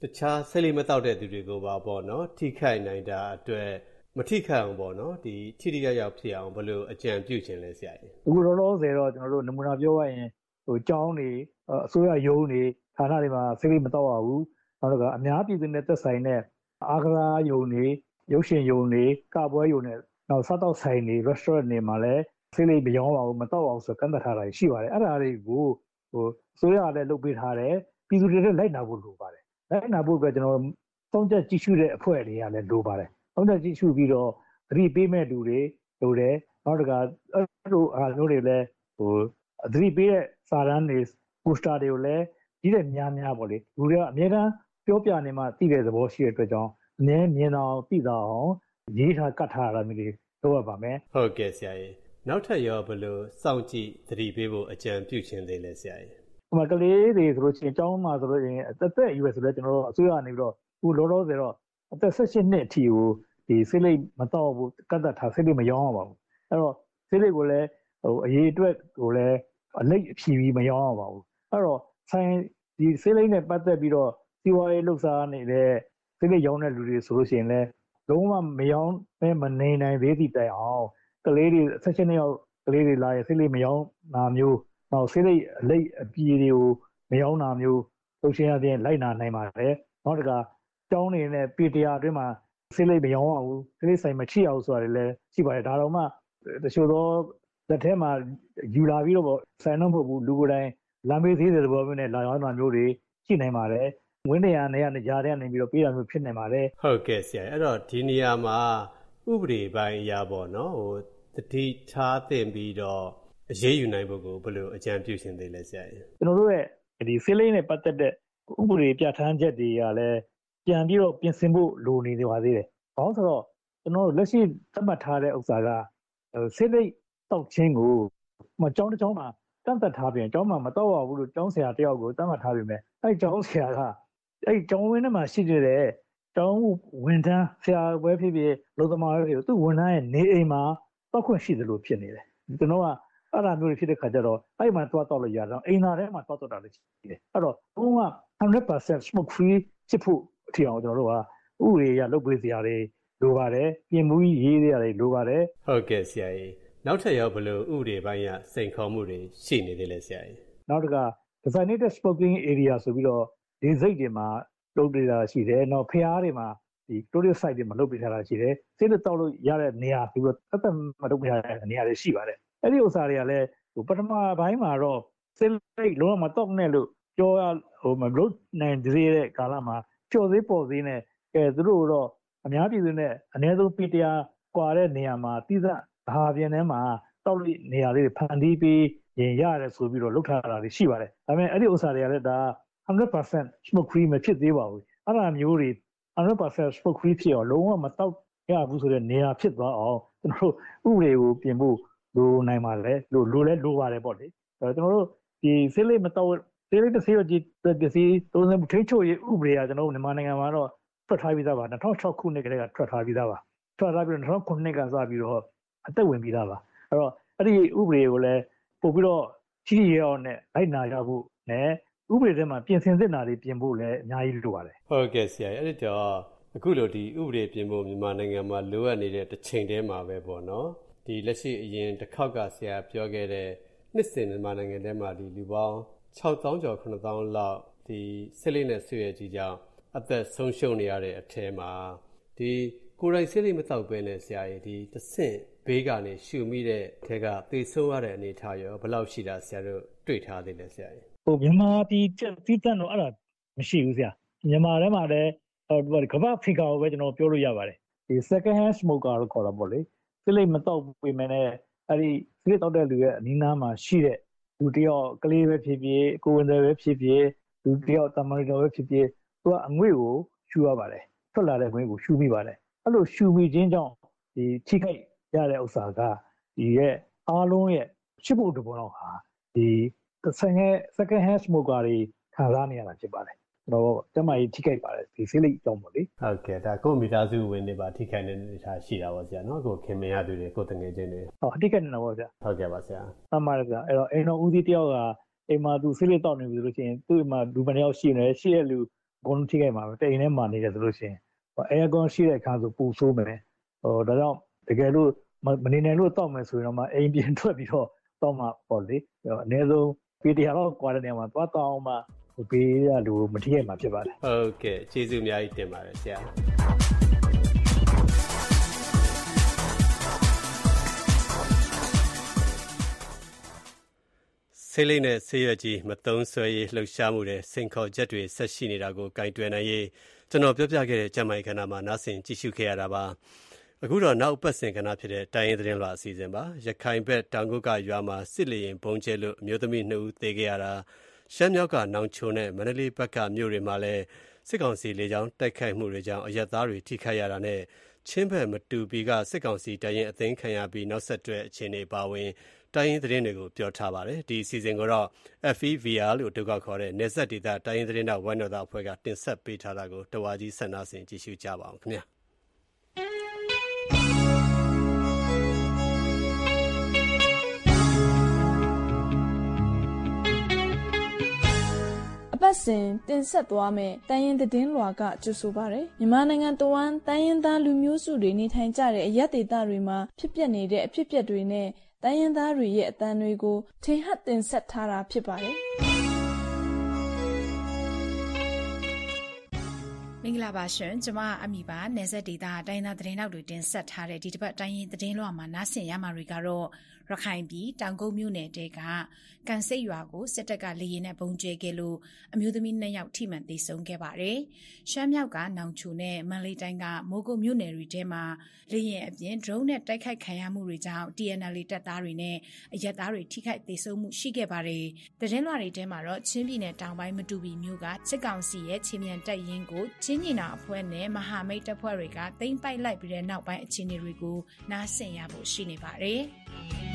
B: တခြားဆေးလိပ်မတောက်တဲ့သူတွေကိုပါပေါ့နော်ထိခိုက်နိုင်တာအတွက်မထိခိုက်အောင်ပေါ့နော်ဒီထိထိရောက်ရောက်ဖြစ်အောင်ဘယ်လိုအကြံပြုခြင်းလဲဆရာကြီး
U: အခုလောလောဆယ်တော့ကျွန်တော်တို့နမူနာပြောရရင်ကျောင်းတွေအစိုးရရုံးတွေဌာနတွေမှာဆေးလိပ်မတောက်ရဘူးနောက်တော့အများပြည်သူနဲ့သက်ဆိုင်တဲ့အားကစားရုံတွေရုပ်ရှင်ရုံတွေကပွဲရုံတွေနောက်စားတောက်ဆိုင်တွေ restaurant တွေမှာလည်းဆေးလိပ်မရောင်းပါဘူးမတောက်အောင်ဆိုကန့်သတ်ထားတာရှိပါတယ်အဲ့ဒါတွေကိုအစိုးရကလည်းလုပ်ပေးထားတယ်ပြည်သူတွေလည်းလိုက်နာဖို့လိုပါတယ်လိုက်နာဖို့အတွက်ကျွန်တော်စောင့်ကြည့်ကြည့်ရှုတဲ့အဖွဲ့တွေကလည်းလိုပါတယ်စောင့်ကြည့်ကြည့်ရှုပြီးတော့သတိပေးမဲ့လူတွေလိုတယ်နောက်တကအဲ့လိုအားမျိုးတွေလည်းသတိပေးတဲ့စာတမ်းတွေပိုစတာတွေကိုလည်းကြီးတဲ့များပေါ့လေလူတွေကအများအားပြောပြနေမှသိတဲ့သဘောရှိတဲ့အတွက်ကြောင့်အမြဲမြင်အောင်သိတာအောင်ရေးထားကတ်ထားရတာမျိုးတွေလုပ်ရပါမယ်
B: ဟုတ်ကဲ့ဆရာကြီးနောက်ထပ်ရောဘယ်လိုစောင့်ကြည့်သတိပေးဖို့အကြံပြုခြင်းသေးလဲဆရာကြီး
U: ဟိုမှာကလေးတွေဆိုလို့ရှိရင်ကျောင်းမှာဆိုလို့ရှိရင်အသက်အရွယ်ဆိုလည်းကျွန်တော်တို့အစိုးရကနေပြီးတော့အခုလောလောဆယ်တော့အသက်18နှစ်အထိကိုဒီဆေးလိပ်မတော့ဘူးကတ်သက်ထားဆေးလိပ်မရောင်းရပါဘူးအဲ့တော့ဆေးလိပ်ကိုလည်းအရေးအတွက်ကိုလည်းအလိပ်အဖြီပြီးမရောင်းရပါဘူးအဲ့တော့ဆိုင်ဒီဆေးလိပ်နဲ့ပတ်သက်ပြီးတော့စီဝါရေးလှုပ်ရှားနေတဲ့ဆေးလိပ်ရောင်းတဲ့လူတွေဆိုလို့ရှိရင်လည်းလုံးဝမရောင်းမနေနိုင်သေးသည့်တိုင်အောင်ကလေးတွေ16နှစ်ရောက်ကလေးတွေလာရင်ဆေးလိပ်မရောင်းတာမျိုးနောက်ဆေးလိပ်အလိပ်အပြေတွေကိုမရောင်းတာမျိုးလှုပ်ရှားရတဲ့လိုက်နာနိုင်ပါတယ်နောက်တကကျောင်းနေနဲ့ပေတရာအတွင်းမှာဆေးလိပ်မရောင်းရဘူးဆေးလိပ်ဆိုင်မချိအောင်ဆိုတာလည်းရှိပါတယ်ဒါတော့မှတချို့သောလက်ထဲမှာယူလာပြီးတော့ဆိုင်တော့မဟုတ်ဘူးလူကိုယ်တိုင်လမ်းဘေးသေးတဲ့သဘောမျိုးနဲ့လာရောင်းတာမျိုးတွေရှိနိုင်ပါတယ်ဝင်းနေရနဲ့ကြားထဲကနေပြီးတော့ပေးတာမျိုးဖြစ်နေပါတယ်
B: ဟုတ်ကဲ့ဆရာအဲ့တော့ဒီနေရာမှာဥပဒေပိုင်းအရာပေါ့နော်တတိထားတင်ပြီးတော့အရေးယူနိုင်ဖို့ကိုဘယ်လိုအကြံပြုရှင်သေးလဲဆရာကြီး
U: ကျွန်တော်တို့ရဲ့ဒီဆေးလိပ်နဲ့ပတ်သက်တဲ့ဥပဒေပြဋ္ဌာန်းချက်တွေကလည်းပြန်ပြီးတော့ပြင်ဆင်ဖို့လိုနေပါသေးတယ်။ဘာလို့ဆိုတော့ကျွန်တော်တို့လက်ရှိသတ်မှတ်ထားတဲ့ဥစ္စာကဆေးလိပ်တောက်ခြင်းကိုကျောင်းတစ်ကျောင်းမှာတတ်သက်ထားပြန်ကျောင်းမှာမတော့ရဘူးလို့ကျောင်းဆရာတယောက်ကိုတတ်မှတ်ထားပြီမဲ့အဲ့ကျောင်းဆရာကအဲ့ကျောင်းဝင်းထဲမှာရှိနေတဲ့ကျောင်းဝန်ထမ်းဆရာဝဲဖြစ်ဖြစ်လူသမားတွေဖြစ်သူ့ဝန်ထမ်းရဲ့နေအိမ်မှာတောက်ခွင့်ရှိတယ်လို့ဖြစ်နေတယ်။ကျွန်တော်ကအဲ့ဒါမျိုးတွေဖြစ်တဲ့ခါကျတော့အဲ့မှာသွားတော့လို့ရတော့အိမ်သားထဲမှာသွားတော့တာလည်းရှိတယ်။အဲ့တော့ဘုံက 100% smoke free ဖြစ်ဖို့အထီအောင်ကျွန်တော်တို့ကဥပဒေအရလုပ်ပေးစရာတွေလိုပါတယ်ပြင်မှုရေးစရာတွေလိုပါတယ်
B: ဟုတ်ကဲ့ဆရာကြီးနောက်ထပ်ရောဘယ်လိုဥပဒေပိုင်းရစိန်ခေါ်မှုတွေရှိနေသေးလဲဆရာကြီး
U: နောက်တက designated smoking area ဆိုပြီးတော့ဒီစိတ်တွေမှာလုပ်ပေးတာရှိတယ်နောက်ဖျားတွေမှာဒီ tourist site တွေမှာလုပ်ပေးထားတာရှိတယ်စိတ်နဲ့တောက်လို့ရတဲ့နေရာပြီးတော့အသက်မလုပ်ပေးထားတဲ့နေရာတွေရှိပါတယ်အဲ့ဒီဥစ္စာတွေကလည်းပထမပိုင်းမှာတော့စိတ်လုံးဝမတောက်နဲ့လို့ပြောရမလုပ်နိုင်သေးတဲ့ကာလမှာကျော်သေးပေါ်သေးနဲ့သူတို့တော့အများပြည်သူနဲ့အနည်းဆုံးပေတရာကွာတဲ့နေရာမှာတိကျဟာပြင်းထဲမှာတောက်လိနေရာလေးဖန်တီးပြီးရင်ရတယ်ဆိုပြီးတော့လုပ်ထားတာတွေရှိပါတယ်ဒါပေမဲ့အဲ့ဒီဥစ္စာတွေကလည်းဒါ 100% smoke free မဖြစ်သေးပါဘူးအဲ့ဒါမျိုးတွေ 100% smoke free ဖြစ်အောင်လုံးဝမတောက်ရဘူးဆိုတဲ့နေရာဖြစ်သွားအောင်ကျွန်တော်တို့ဥပဒေကိုပြင်ဖို့လိုနိုင်ပါလေလိုလဲလိုပါတယ်ပေါ့လေကျွန်တော်တို့ဒီဆေးလိပ်မတောက်ဆေးလိပ်တစ်ဆေးရောကြီးပစ္စည်းသုံးစွဲမှုထိန်းချုပ်ရေးဥပဒေကကျွန်တော်တို့မြန်မာနိုင်ငံမှာတော့ထွက်ထားပြီးသားပါ2006ခုနှစ်ကတည်းကထွက်ထားပြီးသားပါထွက်ထားပြီးတော့2009နှစ်ကစပြီးတော့အသက်ဝင်ပြီးသားပါအဲ့တော့အဲ့ဒီဥပဒေကိုလည်းပို့ပြီးတော့ကြီးရအောင်နဲ့လိုက်နာရဖို့နဲ့ဥပဒေထဲမှာပြင်ဆင်သင့်တာတွေပြင်ဖို့လည်းအများကြီးလိုပါတယ်
B: ဟုတ်ကဲ့ဆရာအဲ့ဒီတော့အခုလိုဒီဥပဒေပြင်ဖို့မြန်မာနိုင်ငံမှာလိုအပ်နေတဲ့တစ်ချိန်တည်းမှာပဲပေါ့နော်ဒီလက်ရှိအရင်တစ်ခေါက်ကဆရာပြောခဲ့တဲ့နှစ်စဉ်မြန်မာနိုင်ငံထဲမှာဒီလူပေါင်း6000ကျော်9000လောက်ဒီဆေးလိပ်နဲ့ဆွေရကြီးကြောင့်အသက်ဆုံးရှုံးနေရတဲ့အထဲမှာဒီကိုယ်တိုင်ဆေးလိပ်မတောက်ဘဲနဲ့ဆရာကြီးဒီတစ်ဆင့်ဘေးကနေရှူမိတဲ့ထဲကသေဆုံးရတဲ့အနေအထားရောဘယ်လောက်ရှိတာဆရာတို့တွေ့ထားသေးလဲဆရာကြီး
U: မြန်မာပြည်တိကျတော့အဲ့ဒါမရှိဘူးဆရာမြန်မာထဲမှာလည်းကမ္ဘာဖီကာကိုပဲကျွန်တော်ပြောလို့ရပါတယ်ဒီ second hand smoker လို့ခေါ်တာပေါ့လေဆေးလိပ်မတောက်ပေမဲ့လည်းအဲ့ဒီဆေးလိပ်တောက်တဲ့လူရဲ့အနီးနားမှာရှိတဲ့လူတယောက်ကလေးပဲဖြစ်ဖြစ်ကိုဝင်တယ်ပဲဖြစ်ဖြစ်လူတယောက်တမန်တော်ပဲဖြစ်ဖြစ်သူကအငွေ့ကိုရှူရပါတယ်ထွက်လာတဲ့ငွေ့ကိုရှူမိပါတယ်အဲ့လိုရှူမိခြင်းကြောင့်ဒီထိခိုက်ရတဲ့ဥစ္စာကဒီရဲ့အားလုံးရဲ့ဖြစ်ဖို့တပေါ်တော့ဟာဒီ second hand smoker တွေခံစားနေရတာဖြစ်ပါတယ်တော့တမကြီးထိခိုက်ပါတယ်ဒီဆေးလိပ်ကြောင့်ပေါ့လေ
B: ဟုတ်ကဲ့ဒါကိုမိသားစုဝင်တွေပါထိခိုက်နေတဲ့အနေအထားရှိတာပေါ့ဆရာနော်ကိုခင်မင်ရသူတွေကိုတငယ်ချင်းတွေ
U: ထိခိုက်နေတာပေါ့ဆရာ
B: ဟုတ်ကဲ့ပါဆရာ
U: အမှန်ပါဆရာအဲ့တော့အိမ်တော်ဦးစီးတယောက်ကအိမ်မှာသူဆေးလိပ်တောက်နေပြီဆိုလို့ရှိရင်သူ့မှာလူမတယောက်ရှိနေတယ်ရှိတဲ့လူအကုန်လုံးထိခိုက်မှာပဲတအိမ်ထဲမှာနေတယ်ဆိုလို့ရှိရင်အဲကွန်ရှိတဲ့အခါဆိုပူဆိုးမယ်ဒါကြောင့်တကယ်လို့မနေနိုင်လို့တောက်မယ်ဆိုရင်တော့အိမ်ပြင်ထွက်ပြီးတော့တောက်မှာပေါ့လေအနည်းဆုံးပေတရာတော့ကွာတဲ့နေရာမှာသွားတောက်အောင်မှပေးရလို့မထိခိုက်မှာဖြစ်ပါတယ်
B: ဟုတ်ကဲ့ကျေးဇူးအများကြီးတင်ပါတယ်ဆရာဆေးလိပ်နဲ့ဆေးရွက်ကြီးမသုံးဆွဲရေးလှုပ်ရှားမှုတွေစိန်ခေါ်ချက်တွေဆက်ရှိနေတာကိုကင်တွယ်နိုင်ရေးကျွန်တော်ပြောပြခဲ့တဲ့ကျန်းမာရေးကဏ္ဍမှာနားဆင်ကြည့်ရှုခဲ့ရတာပါအခုတော့နောက်ပတ်စဉ်ကဏ္ဍဖြစ်တဲ့တိုင်းရင်းသတင်းလွှာအစီအစဉ်ပါရခိုင်ဘက်တောင်ကုတ်ကရွာမှာစစ်လေရင်ဘုံကျဲလို့အမျိုးသမီး2ဦးသေခဲ့ရတာရှမ်းမြောက်ကနောင်ချိုနဲ့မန္တလေးဘက်ကမြို့တွေမှာလည်းစစ်ကောင်စီလေကြောင်းတိုက်ခိုက်မှုတွေကြောင့်အရပ်သားတွေထိခိုက်ရတာနဲ့ချင်းဘက်မတူပီကစစ်ကောင်စီတပ်ရင်အသိမ်းခံရပြီးနောက်ဆက်တွဲအခြေအနေပါဝင်တိုင်းရင်းသတင်းတွေကိုပြောထားပါတယ်ဒီအစီအစဉ်ကိုတော့ FEVR လို့တုတ်ခေါ်တဲ့နေဆက်ဒေသတိုင်းရင်းသတင်းတော်ဝိုင်းတော်သားအဖွဲ့ကတင်ဆက်ပေးထားတာကိုတဝါကြီးဆက်နာဆင်ကြည့်ရှုကြပါအောင်ခင်ဗျာ
A: ပတ်စဉ်တင်ဆက်သွားမယ်တိုင်းရင်းသတင်းလွှာကကြိုဆိုပါရယ်မြန်မာနိုင်ငံတဝန်းတိုင်းရင်းသားလူမျိုးစုတွေနေထိုင်ကြတဲ့အရပ်ဒေသတွေမှာဖြစ်ပျက်နေတဲ့အဖြစ်အပျက်တွေနဲ့တိုင်းရင်းသားတွေရဲ့အသံတွေကိုထင်ဟပ်တင်ဆက်ထားတာဖြစ်ပါတယ်
H: မင်္ဂလာပါရှင်ကျွန်မအမိပါနယ်စပ်ဒေသတိုင်းသားသတင်းနောက်တွေတင်ဆက်ထားတဲ့ဒီတစ်ပတ်တိုင်းရင်းသတင်းလွှာမှာနားဆင်ရမှာတွေကတော့ရခိုင်ပြည်တောင်ကုတ်မြို့နယ်တဲကကန်စိတ်ရွာကိုစစ်တပ်ကလေရင်နဲ့ပုံကျဲခဲ့လို့အမျိုးသမီး2ယောက်ထိမှန်သေဆုံးခဲ့ပါတယ်။ရှမ်းမြောက်ကနောင်ချိုနဲ့မန္တလေးတိုင်းကမိုးကုတ်မြို့နယ်တွေထဲမှာလေရင်အပြင် drone နဲ့တိုက်ခိုက်ခံရမှုတွေကြောင့် TNL တပ်သားတွေနဲ့အရက်သားတွေထိခိုက်သေဆုံးမှုရှိခဲ့ပါတယ်။သတင်းလွှာတွေထဲမှာတော့ချင်းပြည်နယ်တောင်ပိုင်းမတူပီမြို့ကစစ်ကောင်စီရဲ့ချင်းမြန်တပ်ရင်းကိုချင်းညီနောင်အဖွဲ့နဲ့မဟာမိတ်တပ်ဖွဲ့တွေကသိမ်းပိုက်လိုက်ပြီးတဲ့နောက်ပိုင်းအခြေအနေတွေကိုနားဆင်ရဖို့ရှိနေပါတယ်။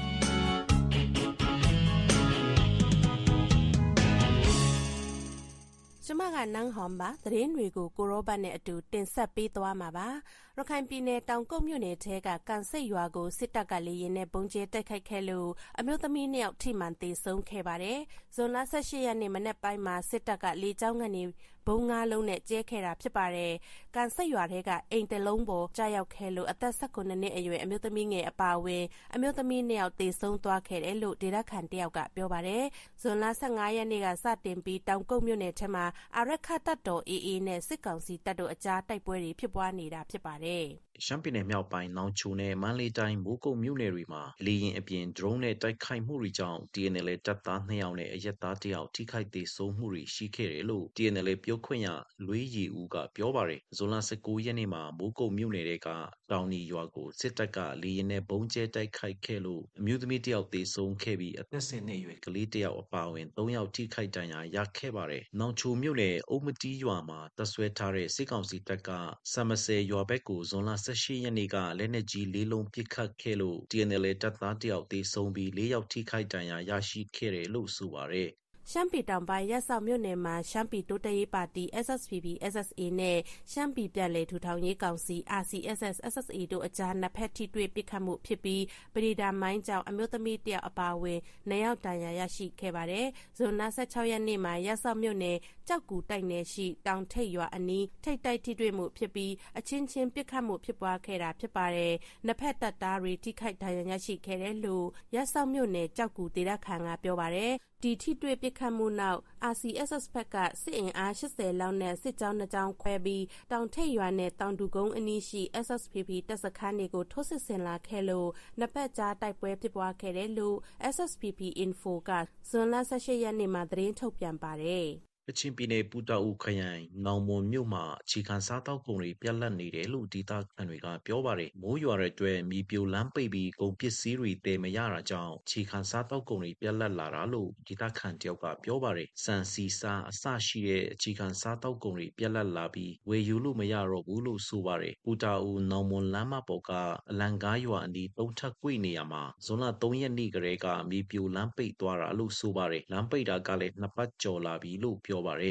V: ကျမကနန်းဟောင်ပါသတင်းတွေကိုကိုရောဘတ်နဲ့အတူတင်ဆက်ပေးသွားမှာပါရခိုင်ပြည်နယ်တောင်ကုတ်မြို့နယ်ထဲကကန်စိတ်ရွာကိုစစ်တပ်ကလေရင်နဲ့ပုံကျဲတိုက်ခိုက်ခဲ့လို့အမျိုးသမီး2ယောက်ထိမှန်သေဆုံးခဲ့ပါတယ်ဇွန်လ18ရက်နေ့မနက်ပိုင်းမှာစစ်တပ်ကလေကြောင်းကနေဘုံ9လုံးနဲ့ကျဲခဲ့တာဖြစ်ပါတယ်ကန်စိတ်ရွာထဲကအိမ်တလုံးပေါ်ကြားရောက်ခဲ့လို့အသက်19နှစ်အရွယ်အမျိုးသမီးငယ်အပါအဝင်အမျိုးသမီး2ယောက်သေဆုံးသွားခဲ့တယ်လို့ဒေသခံတယောက်ကပြောပါတယ်ဇွန်လ15ရက်နေ့ကစတင်ပြီးတောင်ကုတ်မြို့နယ်ထဲမှာအာရခတပ်တော် AA နဲ့စစ်ကောင်စီတပ်တို့အကြားတိုက်ပွဲတွေဖြစ်ပွားနေတာဖြစ်ပါတယ်
W: ရှမ်းပြည်နယ်မြောက်ပိုင်းနောင်ချိုနဲ့မန္တလေးတိုင်းမိုးကုတ်မြို့နယ်တွေမှာလေရင်အပြင် drone နဲ့တိုက်ခိုက်မှုတွေကြောင့် TNL တပ်သား2ယောက်နဲ့အရက်သား1ယောက်ထိခိုက်သေဆုံးမှုတွေရှိခဲ့တယ်လို့ TNL ပြောခွင့်ရလွေးရီဦးကပြောပါတယ်။ဇွန်လ19ရက်နေ့မှာမိုးကုတ်မြို့နယ်ကတောင်နီရွာကိုစစ်တပ်ကလေရင်နဲ့ဘုံကျဲတိုက်ခိုက်ခဲ့လို့အမျိုးသမီး1ယောက်သေဆုံးခဲ့ပြီးအသက်10နှစ်အရွယ်ကလေး1ယောက်အပါအဝင်3ယောက်ထိခိုက်ဒဏ်ရာရခဲ့ပါတယ်။နောင်ချိုမြို့နယ်အုတ်မတီးရွာမှာတပ်ဆွဲထားတဲ့စစ်ကောင်စီတပ်ကစမစဲရွာဘက်ကိုဇွန်လ18ရက်နေ့ကလက်နက်ကြီး4လုံးပစ်ခတ်ခဲ့လို့ TNL တပ်သား1ယောက်သေဆုံးပြီး4ယောက်ထိခိုက်ဒဏ်ရာရရှိခဲ့တယ်လို့ဆိုပါတယ်။
V: ရှမ်းပြည်တောင်ပိုင်းရပ်ဆောက်မြို့နယ်မှာရှမ်းပြည်တိုးတက်ရေးပါတီ SSPP/SSA နဲ့ရှမ်းပြည်ပြန်လည်ထူထောင်ရေးကောင်စီ RCSS/SSA တို့အကြားနှစ်ဖက်ထိတွေ့ပစ်ခတ်မှုဖြစ်ပြီးပရိဒါမိုင်းကြောင့်အမျိုးသမီး1ယောက်အပါအဝင်2ယောက်ဒဏ်ရာရရှိခဲ့ပါတယ်။ဇွန်လ16ရက်နေ့မှာရပ်ဆောက်မြို့နယ်ကြောက်ကူတိုက်နယ်ရှိတောင်ထိပ်ရွာအနီးထိပ်တိုက်ထိတွေ့မှုဖြစ်ပြီးအချင်းချင်းပစ်ခတ်မှုဖြစ်ပွားခဲ့တာဖြစ်ပါတယ်။နှစ်ဖက်တပ်သားတွေထိခိုက်ဒဏ်ရာရရှိခဲ့တယ်လို့ရပ်ဆောက်မြို့နယ်ကြောက်ကူဒေသခံကပြောပါတယ်။ဒီထိတွေ့ပစ်ခတ်မှုနောက် RCSS ဘက်ကစစ်အင်အား80လောက်နဲ့စစ်ကြောင်း2ကြောင်းခွဲပြီးတောင်ထိပ်ရွာနဲ့တောင်တူကုန်းအနီးရှိ SSPP တပ်စခန်းတွေကိုထိုးစစ်ဆင်လာခဲ့လို့နှစ်ဖက်ကြားတိုက်ပွဲဖြစ်ပွားခဲ့တယ်လို့ SSPP Info ကဇွန်လ18ရက်နေ့မှာသတင်းထုတ်ပြန်ပါတယ်။
W: ကချင်ပြည်နယ်ပူတာအိုခရိုင်နောင်မွန်မြို့မှာအခြေခံစားတောက်ကုန်တွေပြတ်လတ်နေတယ်လို့ဒေသခံတွေကပြောပါတယ်။မိုးရွာတဲ့အတွက်မြေပြိုလမ်းပိတ်ပြီးကုန်ပစ္စည်းတွေတည်မရတာကြောင့်အခြေခံစားတောက်ကုန်တွေပြတ်လတ်လာတာလို့ဒေသခံတယောက်ကပြောပါတယ်။စံစီစားအစရှိတဲ့အခြေခံစားတောက်ကုန်တွေပြတ်လတ်လာပြီးဝယ်ယူလို့မရတော့ဘူးလို့ဆိုပါတယ်။ပူတာအိုနောင်မွန်လမ်းမပေါ်ကအလံကားရွာအနီး3ထပ်ကွေ့နေရမှာဇွန်လ3ရက်နေ့ကလေးကမြေပြိုလမ်းပိတ်သွားတာလို့ဆိုပါတယ်။လမ်းပိတ်တာကလည်း2ပတ်ကျော်လာပြီလို့ပြောပါတယ်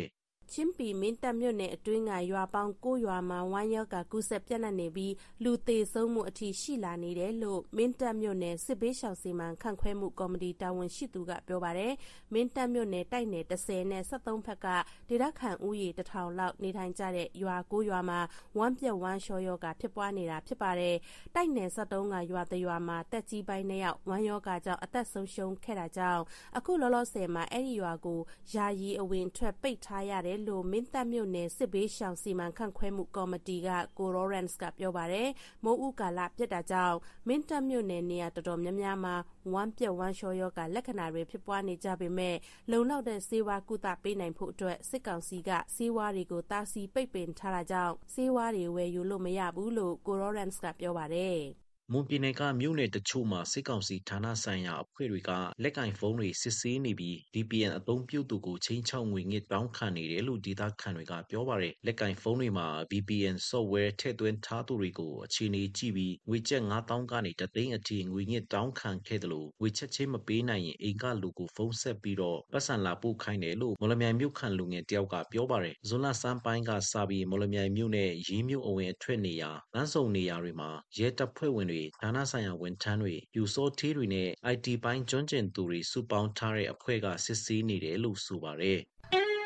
V: ချင်းပီမင်းတပ်မြို့နယ်အတွင်းကရွာပေါင်း9ရွာမှာဝမ်းရောဂါကူးစက်ပြန့်နှံ့နေပြီးလူသေဆုံးမှုအထိရှိလာနေတယ်လို့မင်းတပ်မြို့နယ်စစ်ဘေးရှောင်စီမံခန့်ခွဲမှုကော်မတီတာဝန်ရှိသူကပြောပါတယ်။မင်းတပ်မြို့နယ်တိုက်နယ်10နဲ့73ဖက်ကဒေသခံဦးရေ1000လောက်နေထိုင်ကြတဲ့ရွာ9ရွာမှာဝမ်းပြက်ဝမ်းလျှောရောဂါဖြစ်ပွားနေတာဖြစ်ပါတယ်။တိုက်နယ်73ကရွာတစ်ရွာမှာတက်ကြီးပိုင်း2ယောက်ဝမ်းရောဂါကြောင့်အသက်ဆုံးရှုံးခဲ့တာကြောင့်အခုလောလောဆယ်မှာအဲ့ဒီရွာကိုယာယီအဝင်ထွက်ပိတ်ထားရတယ်လို့မင်းတပ်မြို့နယ်စစ်ဘေးရှောင်စီမံခန့်ခွဲမှုကော်မတီကကိုရောရန့်စ်ကပြောပါတယ်။မိုးဥကာလပြတ်တာကြောင့်မင်းတပ်မြို့နယ်နေရာတော်တော်များများမှာဝမ်းပြက်ဝမ်းလျှောရောဂါလက္ခဏာတွေဖြစ်ပွားနေကြပေမဲ့လုံလောက်တဲ့ဆေးဝါးကုသပေးနိုင်ဖို့အတွက်စစ်ကောင်စီကဆေးဝါးတွေကိုတားဆီးပိတ်ပင်ထားတာကြောင့်ဆေးဝါးတွေဝယ်ယူလို့မရဘူးလို့ကိုရောရန့်စ်ကပြောပါတယ်။
W: မွန်ပြည်နယ်ကမြို့နယ်တချို့မှာစစ်ကောင်စီဌာနဆိုင်ရာအဖွဲ့တွေကလက်ကင်ဖုန်းတွေစစ်ဆေးနေပြီး VPN အသုံးပြုသူကိုချင်းချောက်ငွေငစ်တောင်းခံနေတယ်လို့ဒေသခံတွေကပြောပါတယ်။လက်ကင်ဖုန်းတွေမှာ VPN software ထည့်သွင်းထားသူတွေကိုအခြေအနေကြည့်ပြီးငွေကျပ်9000ကနေ1သိန်းအထိငွေငစ်တောင်းခံခဲ့တယ်လို့ငွေချက်ချင်းမပေးနိုင်ရင်အိမ်ကလူကိုဖုန်းဆက်ပြီးတော့ပတ်စံလာပို့ခိုင်းတယ်လို့မော်လမြိုင်မြို့ခံလူငယ်တယောက်ကပြောပါတယ်။ဇွန်လဆန်းပိုင်းကစပြီးမော်လမြိုင်မြို့နဲ့ရေးမြို့အဝင်အထွက်နေရာလမ်းစုံနေရာတွေမှာရဲတပ်ဖွဲ့ဝင်တွေဌာနဆိုင်ရာဝန်ထမ်းတွေယူစောထေးတွေနဲ့ IT ပိုင်းကျွမ်းကျင်သူတွေစုပေါင်းထားတဲ့အဖွဲ့ကစစ်ဆေးနေတယ်လို့ဆိုပါတယ်။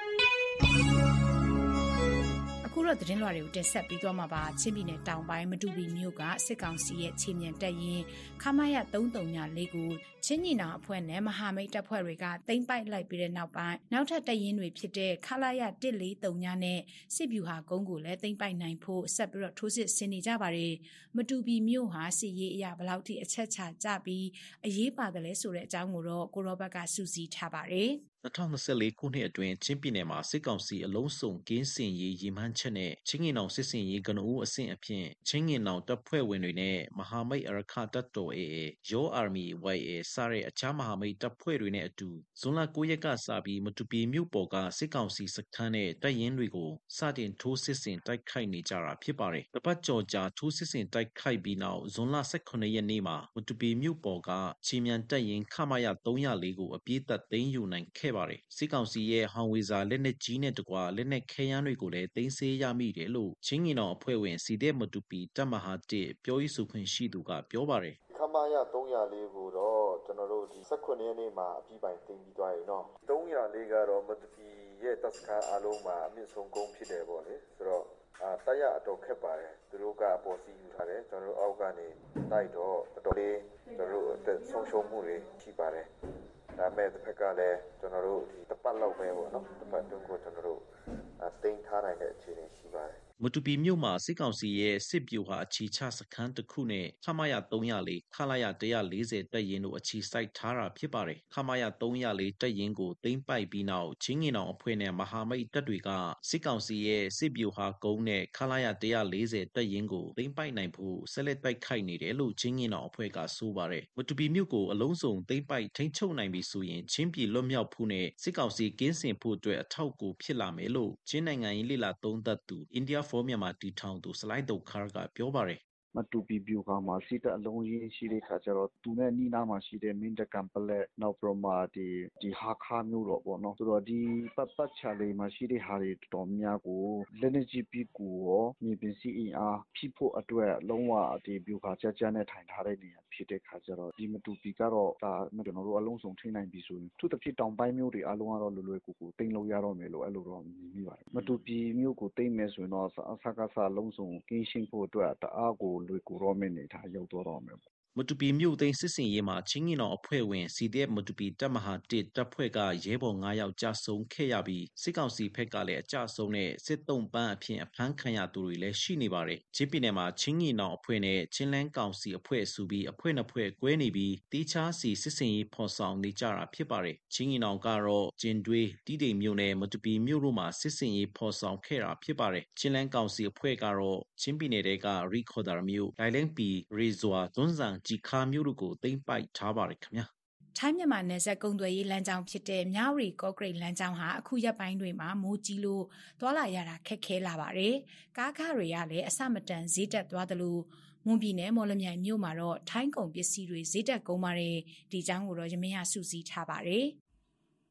H: အခုတော့သတင်းလွှာတွေကိုတင်ဆက်ပြီးသွားမှာပါချင်းပြည်နယ်တောင်ပိုင်းမတူပီမြို့ကစစ်ကောင်စီရဲ့ခြေမြန်တပ်ရင်းခမာယ334ကိုချင်းညီနောင်အဖွဲ့နဲ့မဟာမိတ်တပ်ဖွဲ့တွေကသိမ်းပိုက်လိုက်ပြီးတဲ့နောက်ပိုင်းနောက်ထပ်တပ်ရင်းတွေဖြစ်တဲ့ခလာယ143နဲ့စစ်ဗျူဟာကုန်းကိုလည်းသိမ်းပိုက်နိုင်ဖို့ဆက်ပြီးတော့ထိုးစစ်ဆင်နေကြပါတယ်မတူပီမြို့ဟာစစ်ရေးအရာဘလောက်ထိအချက်ချကြပြီးအရေးပါတယ်လဲဆိုတဲ့အကြောင်းကိုတော့ကိုရောဘတ်ကစူးစီးထားပါတယ်
W: 2024ခုနှစ်အတွင်းချင်းပြည်နယ်မှာစစ်ကောင်စီအလုံးစုံကင်းစင်ရေးရည်မှန်းချက်နဲ့ချင်းငင်နောင်စစ်စင်ရေးကနဦးအဆင့်အဖြစ်ချင်းငင်နောင်တပ်ဖွဲ့ဝင်တွေနဲ့မဟာမိတ်အရခတပ်တော် AA ရောအာမီ YA စတဲ့အခြားမဟာမိတ်တပ်ဖွဲ့တွေနဲ့အတူဇွန်လ9ရက်ကစပြီးမတူပီမြို့ပေါ်ကစစ်ကောင်စီစခန်းနဲ့တပ်ရင်းတွေကိုစတင်ထိုးစစ်ဆင်တိုက်ခိုက်နေကြတာဖြစ်ပါတယ်။တပတ်ကျော်ကြာထိုးစစ်ဆင်တိုက်ခိုက်ပြီးနောက်ဇွန်လ18ရက်နေ့မှာမတူပီမြို့ပေါ်ကချီမြန်တပ်ရင်းခမာယ304ကိုအပြည့်သက်သိမ်းယူနိုင်ခဲ့ပါတယ်။စစ်ကောင်စီရဲ့ဟောင်ဝေဇာလက်နက်ကြီးနဲ့တကွာလက်နက်ခဲယမ်းတွေကိုလည်းသိမ်းဆည်းရမိတယ်လို့ချင်းငင်တော်အဖွဲ့ဝင်စီတဲ့မတူပီတပ်မဟာ1ပြောရေးဆိုခွင့်ရှိသူကပြောပါတယ်
C: ။ခမာယ304ကိုတော့ကျွန်တော်တို့ဒီ18ရက်နေ့မှာအပြည့်ပိုင်သိမ်းပြီးသွားပြီเนาะ304ကတော့မတူပီရဲ့တပ်စခန်းအလုံးမှာအမြင့်ဆုံးကုန်းဖြစ်တယ်ပေါ့လေဆိုတော့တိုက်ရအတော်ခက်ပါတယ်သူတို့ကအပေါ်စီးယူထားတယ်ကျွန်တော်တို့အောက်ကနေတိုက်တော့တော်တော်လေးကျွန်တော်တို့အသက်ဆုံးရှုံးမှုတွေရှိပါတယ်ဒါမဲ့တစ်ဖက်ကလည်းကျွန်တော်တို့ဒီတစ်ပတ်လောက်ပဲပေါ့နော်တစ်ပတ်တွင်းကိုကျွန်တော်တို့သိမ်းထားနိုင်တဲ့အခြေအနေရှိပါတယ်
W: မတူပီမြို့မှာစစ်ကောင်စီရဲ့စစ်ဗျူဟာအခြေချစခန်းတစ်ခုနဲ့ခမာယ304ခလာယ140တပ်ရင်းတို့အခြေစိုက်ထားတာဖြစ်ပါတယ်ခမာယ304တပ်ရင်းကိုသိမ်းပိုက်ပြီးနောက်ချင်းငင်အောင်အဖွဲ့နဲ့မဟာမိတ်တပ်တွေကစစ်ကောင်စီရဲ့စစ်ဗျူဟာကုန်းနဲ့ခလာယ140တပ်ရင်းကိုသိမ်းပိုက်နိုင်ဖို့ဆက်လက်တိုက်ခိုက်နေတယ်လို့ချင်းငင်အောင်အဖွဲ့ကဆိုပါတယ်မတူပီမြို့ကိုအလုံးစုံသိမ်းပိုက်ထိန်းချုပ်နိုင်ပြီဆိုရင်ချင်းပြည်လွတ်မြောက်ဖို့နဲ့စစ်ကောင်စီကင်းစင်ဖို့အတွက်အထောက်အကူဖြစ်လာမယ်လို့ချင်းနိုင်ငံရေးလေလာသုံးသပ်သူအိန္ဒိယဖော်မြန်မာတီထောင်သူစလိုက်တုတ်ခါကပြောပါတယ်
F: မတူပီဗျူဟာမှာစစ်တပ်အလုံးကြီးရှိတဲ့ခါကျတော့သူနဲ့နီးနားမှာရှိတဲ့မင်းတကံပလက်နောက်ပြမဒီဟာခါမျိုးတော့ပေါ့နော်ဆိုတော့ဒီပတ်ချာလေးမှာရှိတဲ့ဟာတွေတော်များကိုလက်နေကြီးပြီးကိုရောမြေပြင်စီအင်အားဖြစ်ဖို့အတွက်လုံးဝဒီဗျူဟာကြနဲ့ထိုင်ထားတဲ့နေရာဖြစ်တဲ့ခါကျတော့ဒီမတူပီကတော့ဒါကျွန်တော်တို့အလုံးစုံထိနိုင်ပြီဆိုရင်သူတစ်ဖြစ်တောင်ပိုင်းမျိုးတွေအလုံးကတော့လွယ်လွယ်ကူကူတိမ့်လို့ရတော့မယ်လို့အဲ့လိုတော့မြင်မိပါတယ်မတူပီမျိုးကိုတိမ့်မယ်ဆိုရင်တော့အစကစလုံးစုံကင်းရှင်းဖို့အတွက်တအားကိုလွယ်ကူတော့မယ့်နေထားရောက်တော့မယ်
W: မတူပီမြို့သိမ်းစစ်စင်ရေးမှာချင်းငင်တော်အဖွဲ့ဝင်စီတဲ့မတူပီတပ်မဟာ1တပ်ဖွဲ့ကရဲဘော်9ယောက်ကြာဆုံးခဲ့ရပြီးစစ်ကောင်စီဘက်ကလည်းအကြဆုံးနဲ့စစ်တုံးပန်းအဖြစ်အဖမ်းခံရသူတွေလည်းရှိနေပါတယ်။ချင်းပြည်နယ်မှာချင်းငင်တော်အဖွဲ့နဲ့ချင်းလန်းကောင်စီအဖွဲ့စုပြီးအဖွဲ့နှစ်ဖွဲ့ကွဲနေပြီးတီးခြားစီစစ်စင်ရေးဖော်ဆောင်နေကြတာဖြစ်ပါတယ်။ချင်းငင်တော်ကတော့ကျင်တွေးတီးတိမ်မြို့နယ်မတူပီမြို့တို့မှာစစ်စင်ရေးဖော်ဆောင်ခဲ့တာဖြစ်ပါတယ်။ချင်းလန်းကောင်စီအဖွဲ့ကတော့ချင်းပြည်နယ်ကရီခေါ်ဒါမြို့လိုင်လင်းပီရီဇွာသွန်းဆန်ကြီးခါမျိုးတို့ကိုသိမ်းပိုက်ထားပါတယ်ခင်ဗျာ
H: ထိုင်းမြန်မာနယ်စပ်ကုန်သွယ်ရေးလမ်းကြောင်းဖြစ်တဲ့မြဝတီကော့ဂရိတ်လမ်းကြောင်းဟာအခုရက်ပိုင်းတွေမှာမိုးကြီးလို့သွားလာရတာခက်ခဲလာပါတယ်ကားကားတွေကလည်းအဆမတန်ဈေးတက်သွားသလိုမွန်ပြည်နယ်မော်လမြိုင်မြို့မှာတော့ထိုင်းကုန်ပစ္စည်းတွေဈေးတက်ကုန်ပါတယ်ဒီအကြောင်းကိုတော့ရမင်းရစုစည်းထားပါတယ်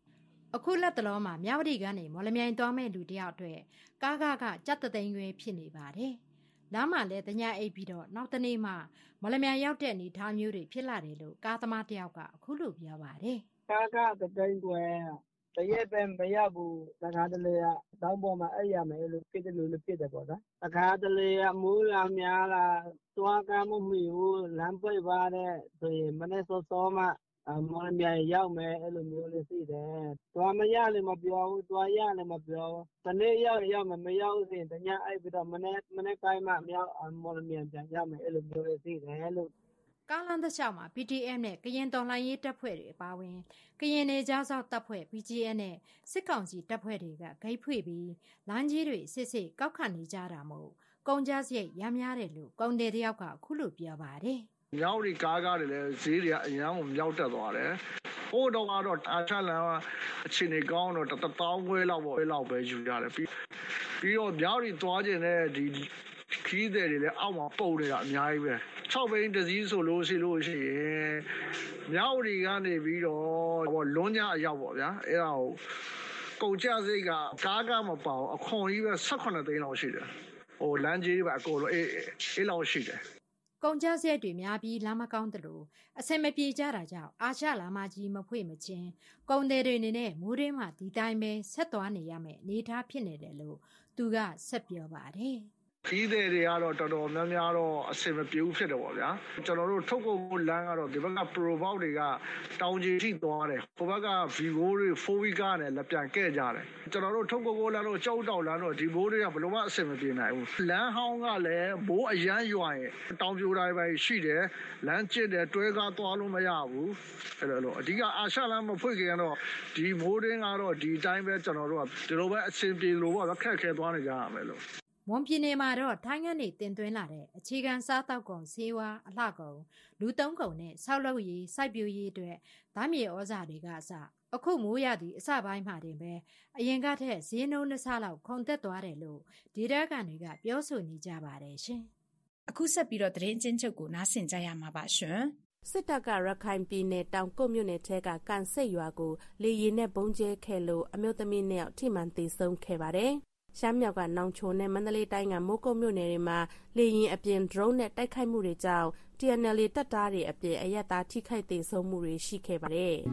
D: အခုလက်တလုံးမှာမြဝတီကနေမော်လမြိုင်သွားမဲ့လူတယောက်အတွက်ကားကကြက်သိန်းရွယ်ဖြစ်နေပါတယ်။လမ်းမှာလည်းတညအိပ်ပြီးတော့နောက်တနေ့မှမော်လမြိုင်ရောက်တဲ့အနေထားမျိုးတွေဖြစ်လာတယ်လို့ကားသမားတယောက်ကအခုလိုပြောပါတယ်
G: ။ကားကသိန်းကွယ်တရက်ပဲမရဘူးတခါတလေတောင်းပေါ်မှာအဲ့ရမယ်လို့ဖြစ်တယ်လို့ဖြစ်တယ်ပေါ့နော်။တခါတလေမိုးလာများလာသွားကမ်းမမီဘူးလမ်းပိတ်ပါတဲ့ဆိုရင်မနေ့စောမှမော်လမြိုင်ရောက်မယ်အဲ့လိုမျိုးလေးရှိတယ်။သွားမရလည်းမပြောဘူးသွားရလည်းမပြောဘူး။တနေ့ရောက်မယ်မရောက်ရင်တညအိပ်ပြီးတော့မနေ့တိုင်းမှမြောက်မော်လမြိုင်ပြန်ရောက်မယ်အဲ့လိုမျိုးလေးရှိတယ်လို့
D: ကားလမ်းတစ်လျှောက်မှာ PTM နဲ့ကရင်တော်လှန်ရေးတပ်ဖွဲ့တွေအပါအဝင်ကရင်နယ်ခြားစောင့်တပ်ဖွဲ့ BGN နဲ့စစ်ကောင်စီတပ်ဖွဲ့တွေကဂိတ်ဖွင့်ပြီးလမ်းကြီးတွေစစ်ကောက်ခတ်နေကြတာမို့ကုန်ကျစရိတ်ရများတယ်လို့ကုန်တယ်တယောက်ကအခုလိုပြောပါတယ်
I: ။မြောက်ဒီကားတွေလည်းဈေးတွေကအများကိုမြောက်တက်သွားတယ်။ဟိုတော့ကတော့အာချလန်အခြေအနေကောင်းတော့1000ခွဲလောက်ပဲယူရတယ်ပြီးတော့မြောက်ဒီသွားခြင်းနဲ့ဒီခီးတွေလည်းအောက်မှာပုတ်နေတာအများကြီးပဲ6ဘိန်းတစ်စီးဆိုလို့ရှိရင်မြောက်ဒီကနေပြီးတော့လွန်းကြအရောက်ပေါ့ဗျာအဲ့ဒါကိုကုန်ကျစရိတ်ကကားမပေါအောင်အခွန်ကြီးပဲ18သိန်းလောက်ရှိတယ်ဟိုလမ်းကြီးပဲအကုန်လုံးအေးလောက်ရှိတယ်
D: ကုန်ကျစရိတ်တွေများပြီးလမ်းမကောင်းတယ်လို့အဆင်မပြေကြတာကြောင့်အာရှလာမကြီးမဖွင့်မချင်းကုန်တယ်တွေနေနဲ့မိုးရင်းမှဒီတိုင်းပဲဆက်သွားနေရမယ်အနေထားဖြစ်နေတယ်လို့သူကဆက်ပြောပါတယ်
I: ခီးသည်တွေကတော့တော်တော်များများတော့အဆင်မပြေဘူးဖြစ်တယ်ပေါ့ဗျာကျွန်တော်တို့ထုတ်ကုန်လမ်းကတော့ဒီဘက်က Pro Box တွေကတောင်ကြီးထိသွားတယ်ဟိုဘက်က Vivo တွေ 4V ကနဲ့လက်ပြန်ကဲ့ကြတယ်ကျွန်တော်တို့ထုတ်ကုန်လမ်းတော့ကြောက်တောက်လမ်းတော့ဒီဘိုးတွေကဘယ်လိုမှအဆင်မပြေနိုင်ဘူးလမ်းဟောင်းကလည်းဘိုးအရန်ရွာရင်တောင်ပြိုတိုင်းပဲရှိတယ်လမ်းကျစ်တယ်တွဲကားသွားလို့မရဘူးအဲ့လိုအဓိကအာရှလမ်းမဖွင့်ခင်တော့ဒီမိုးရင်းကတော့ဒီတိုင်းပဲကျွန်တော်တို့ကဒီလိုပဲအဆင်ပြေလို့ပေါ့ခက်ခဲသွားနေကြရမယ်လို့
D: မွန်ပြည်နယ်မှာတော့ထိုင်းကနေတင်သွင်းလာတဲ့အခြေခံစားတောက်ကုန်ဆေးဝါးအလှကုန်လူသုံးကုန်နဲ့ဆောက်လုပ်ရေးစိုက်ပျိုးရေးအတွက်ဓာတ်မြေဩဇာတွေကအစအခုမိုးရသည့်အစပိုင်းမှာတင်ပဲအရင်ကထက်ဈေးနှုန်းနှစ်ဆလောက်ခုန်တက်သွားတယ်လို့ဒေတာကန်တွေကပြောဆိုနေကြပါတယ်ရှင်
H: ။အခုဆက်ပြီးတော့သတင်းချင်းချုပ်ကိုနားဆင်ကြရမှာပါရှင်
V: ။စစ်တပ်ကရခိုင်ပြည်နယ်တောင်ကုတ်မြို့နယ်ထဲကကန်စိတ်ရွာကိုလေယာဉ်နဲ့ပုံကျဲခဲ့လို့အမျိုးသမီး2ယောက်ထိမှန်သေဆုံးခဲ့ပါတယ်။ရှမ်းမြောက်ကနောင်ချိုနဲ့မန္တလေးတိုင်းကမိုးကုတ်မြို့နယ်တွေမှာလေရင်အပြင်ဒရုန်းနဲ့တိုက်ခိုက်မှုတွေကြောင့် TNL တပ်သားတွေအပြင်အရက်သားထိခိုက်သေဆုံးမှုတွေရှိခဲ့ပါတယ်။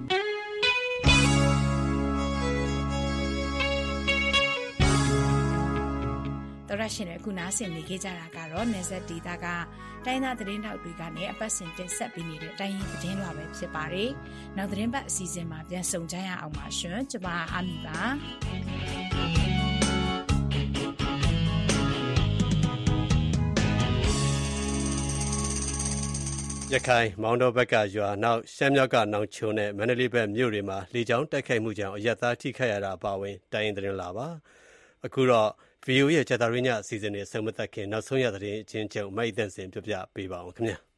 H: တော်ရရှင်အခုနားဆင်နေကြတာကတော့နေဆက်ဒေတာကတိုင်းသားသတင်းထောက်တွေကနေအပတ်စဉ်တင်ဆက်ပေးနေတဲ့တိုင်းရင်းသတင်းတွေပဲဖြစ်ပါတယ်။နောက်သတင်းပတ်အစီအစဉ်မှာပြန်ဆုံကြရအောင်ပါရှင်။ကျွန်မအာမီပါ။
B: ရခိုင်မောင်တော်ဘက်ကရွာနောက်ရှမ်းမြောက်ကနောင်ချုံနဲ့မန္တလေးဘက်မြို့တွေမှာလေကြောင်းတိုက်ခိုက်မှုကြောင့်အရပ်သားထိခိုက်ရတာအပါအဝင်တိုင်းရင်းသတင်းလာပါအခုတော့ VO ရဲ့ကြာသပတေးညအစီအစဉ်တွေဆုံးမသက်ခင်နောက်ဆုံးရသတင်းအချင်းချုပ်မိုက်သန့်စင်ပြပြပေးပါအောင်ခင်ဗျာ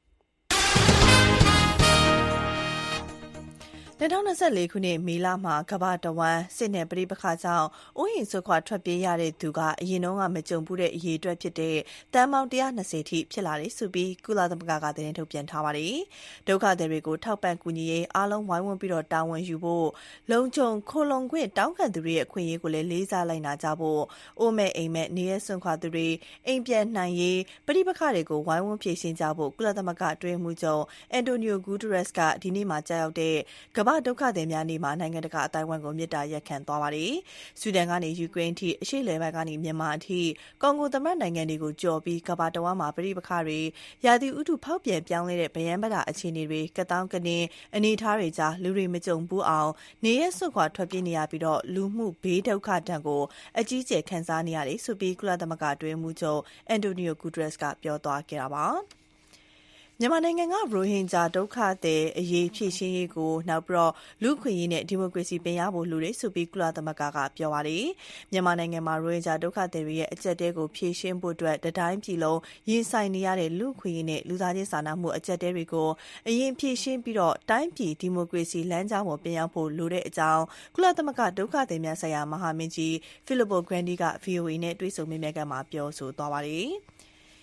X: 2024ခုနှစ်မေလမှာကမ္ဘာတဝန်းစစ်နယ်ပဋိပက္ခကြောင့်အိုးအိမ်ဆွခွာထွက်ပြေးရတဲ့သူကအရင်တုန်းကမကြုံဘူးတဲ့အရေးအတွက်ဖြစ်တဲ့တန်ပေါင်း120ထိဖြစ်လာတယ်ဆိုပြီးကုလသမဂ္ဂကသတင်းထုတ်ပြန်ထားပါတယ်။ဒုက္ခသည်တွေကိုထောက်ပံ့ကူညီရေးအားလုံးဝိုင်းဝန်းပြီးတော့တာဝန်ယူဖို့လုံခြုံခိုလုံခွင့်တောင်းခံသူတွေရဲ့အခွင့်အရေးကိုလည်းလေးစားလိုက်နာကြဖို့အိုးမဲ့အိမ်မဲ့နေရဆွခွာသူတွေအိမ်ပြန်နိုင်ရေးပဋိပက္ခတွေကိုဝိုင်းဝန်းဖြေရှင်းကြဖို့ကုလသမဂ္ဂအတွင်းမှူးချုပ်အန်တိုနီယိုဂူတရက်စ်ကဒီနေ့မှာကြားရောက်တဲ့ကမ္ဘာဒုက္ခသည်များနေ့မှာနိုင်ငံတကာအတိုင်းအဝန်ကိုမြစ်တာရက်ခံသွားပါတယ်။ဆူဒန်ကနေယူကရိန်းထိအရှေ့လယ်ပိုင်းကနေမြန်မာအထိကွန်ဂိုသမ္မတနိုင်ငံတွေကိုကြော်ပြီးကမ္ဘာတဝန်းမှာပဋိပက္ခတွေရာသီဥတုဖောက်ပြန်ပြောင်းလဲတဲ့ဗယံပဒအခြေအနေတွေကတောင်းကနေအနေထားတွေကြားလူတွေမကြုံဘူးအောင်နေရဆွခွာထွက်ပြေးနေရပြီးတော့လူမှုဘေးဒုက္ခဒဏ်ကိုအကြီးကျယ်ခံစားနေရတယ်ဆိုပြီးကုလသမဂ္ဂအတွင်းမှူးချုပ်အန်တိုနီယိုဂူတရက်စ်ကပြောသွားခဲ့တာပါ။မြန်မာနိုင်ငံကရိုဟင်ဂျာဒုက္ခသည်အရေးဖြေရှင်းရေးကိုနောက်ပြီးတော့လူ့အခွင့်အရေးနဲ့ဒီမိုကရေစီပင်ရဖို့လိုတယ်ဆိုပြီးကုလသမဂ္ဂကပြောပါတယ်။မြန်မာနိုင်ငံမှာရိုဟင်ဂျာဒုက္ခသည်တွေရဲ့အကျပ်တဲကိုဖြေရှင်းဖို့အတွက်တတိုင်းပြည်လုံးရင်ဆိုင်နေရတဲ့လူ့အခွင့်အရေးနဲ့လူသားချင်းစာနာမှုအကျပ်တဲတွေကိုအရင်ဖြေရှင်းပြီးတော့တိုင်းပြည်ဒီမိုကရေစီလမ်းကြောင်းပေါ်ပြန်ရောက်ဖို့လိုတဲ့အကြောင်းကုလသမဂ္ဂဒုက္ခသည်များဆိုင်ရာမဟာမင်းကြီးဖိလစ်ပိုဂရန်ဒီက VOA နဲ့တွေ့ဆုံမေးမြန်းခန်းမှာပြောဆိုသွားပါတယ်။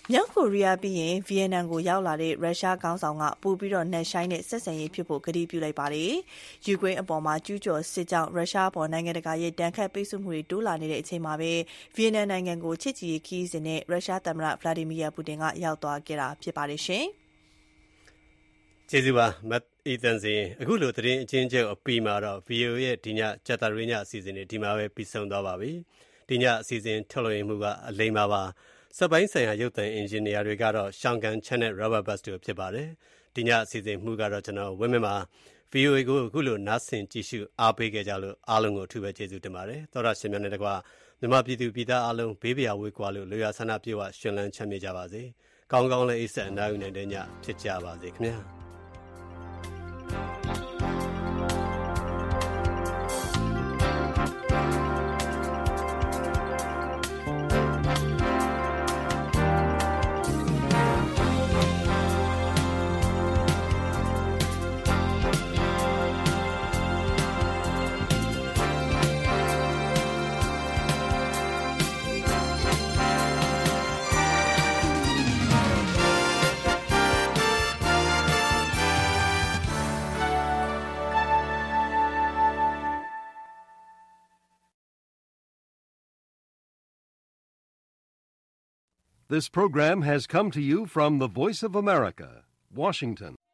X: မြောက်ကိုရီးယားပြီးရင်ဗီယက်နမ်ကိုရောက်လာတဲ့ရုရှားခေါင်းဆောင်ကပို့ပြီးတော့နှက်ဆိုင်တဲ့ဆက်ဆံရေးဖြစ်ဖို့ကတိပြုလိုက်ပါတယ်။ယူကရိန်းအပေါ်မှာကျူးကျော်စစ်ကြောင့်ရုရှားပေါ်နိုင်ငံတကာရဲ့တန်ခတ်ပိတ်ဆို့မှုတွေတိုးလာနေတဲ့အချိန်မှာပဲဗီယက်နမ်နိုင်ငံကိုချစ်ကြည်ရေးခီးစဉ်နဲ့ရုရှားသမ္မတဗလာဒီမီယာပူတင်ကရောက်သွားခဲ့တာဖြစ်ပါတယ်ရှင်
B: ။ကျေးဇူးပါမတ်အီတန်စင်အခုလိုသတင်းအချင်းချင်းအပြီးမှာတော့ VOA ရဲ့ဒီညဂျာတာရီညအစီအစဉ်တွေဒီမှာပဲပြီးဆုံးသွားပါပြီ။ဒီညအစီအစဉ်ထုတ်လွှင့်မှုကအလိမ္မာပါစက်ပိုင်းဆိုင်ရာရုပ်သံအင်ဂျင်နီယာတွေကတော့ရှောင်းကန်ချန်နဲ့ Robert Bus တို့ဖြစ်ပါတယ်။ဒီညအစီအစဉ်မှုကတော့ကျွန်တော်ဝင်းမင်းပါ VOA ကိုအခုလိုနားဆင်ကြည့်ရှုအားပေးခဲ့ကြလို့အားလုံးကိုအထူးပဲကျေးဇူးတင်ပါတယ်။သောရရှင်များနဲ့တကွမြန်မာပြည်သူပြည်သားအားလုံးဘေးပရာဝေးကွာလို့လူရဆန္ဒပြေဝရှင်လန်းချမ်းမြေ့ကြပါစေ။ကောင်းကောင်းလေးအိပ်ဆက်အနားယူနိုင်တဲ့ညဖြစ်ကြပါစေခင်ဗျာ။
E: This program has come to you from the Voice of America, Washington.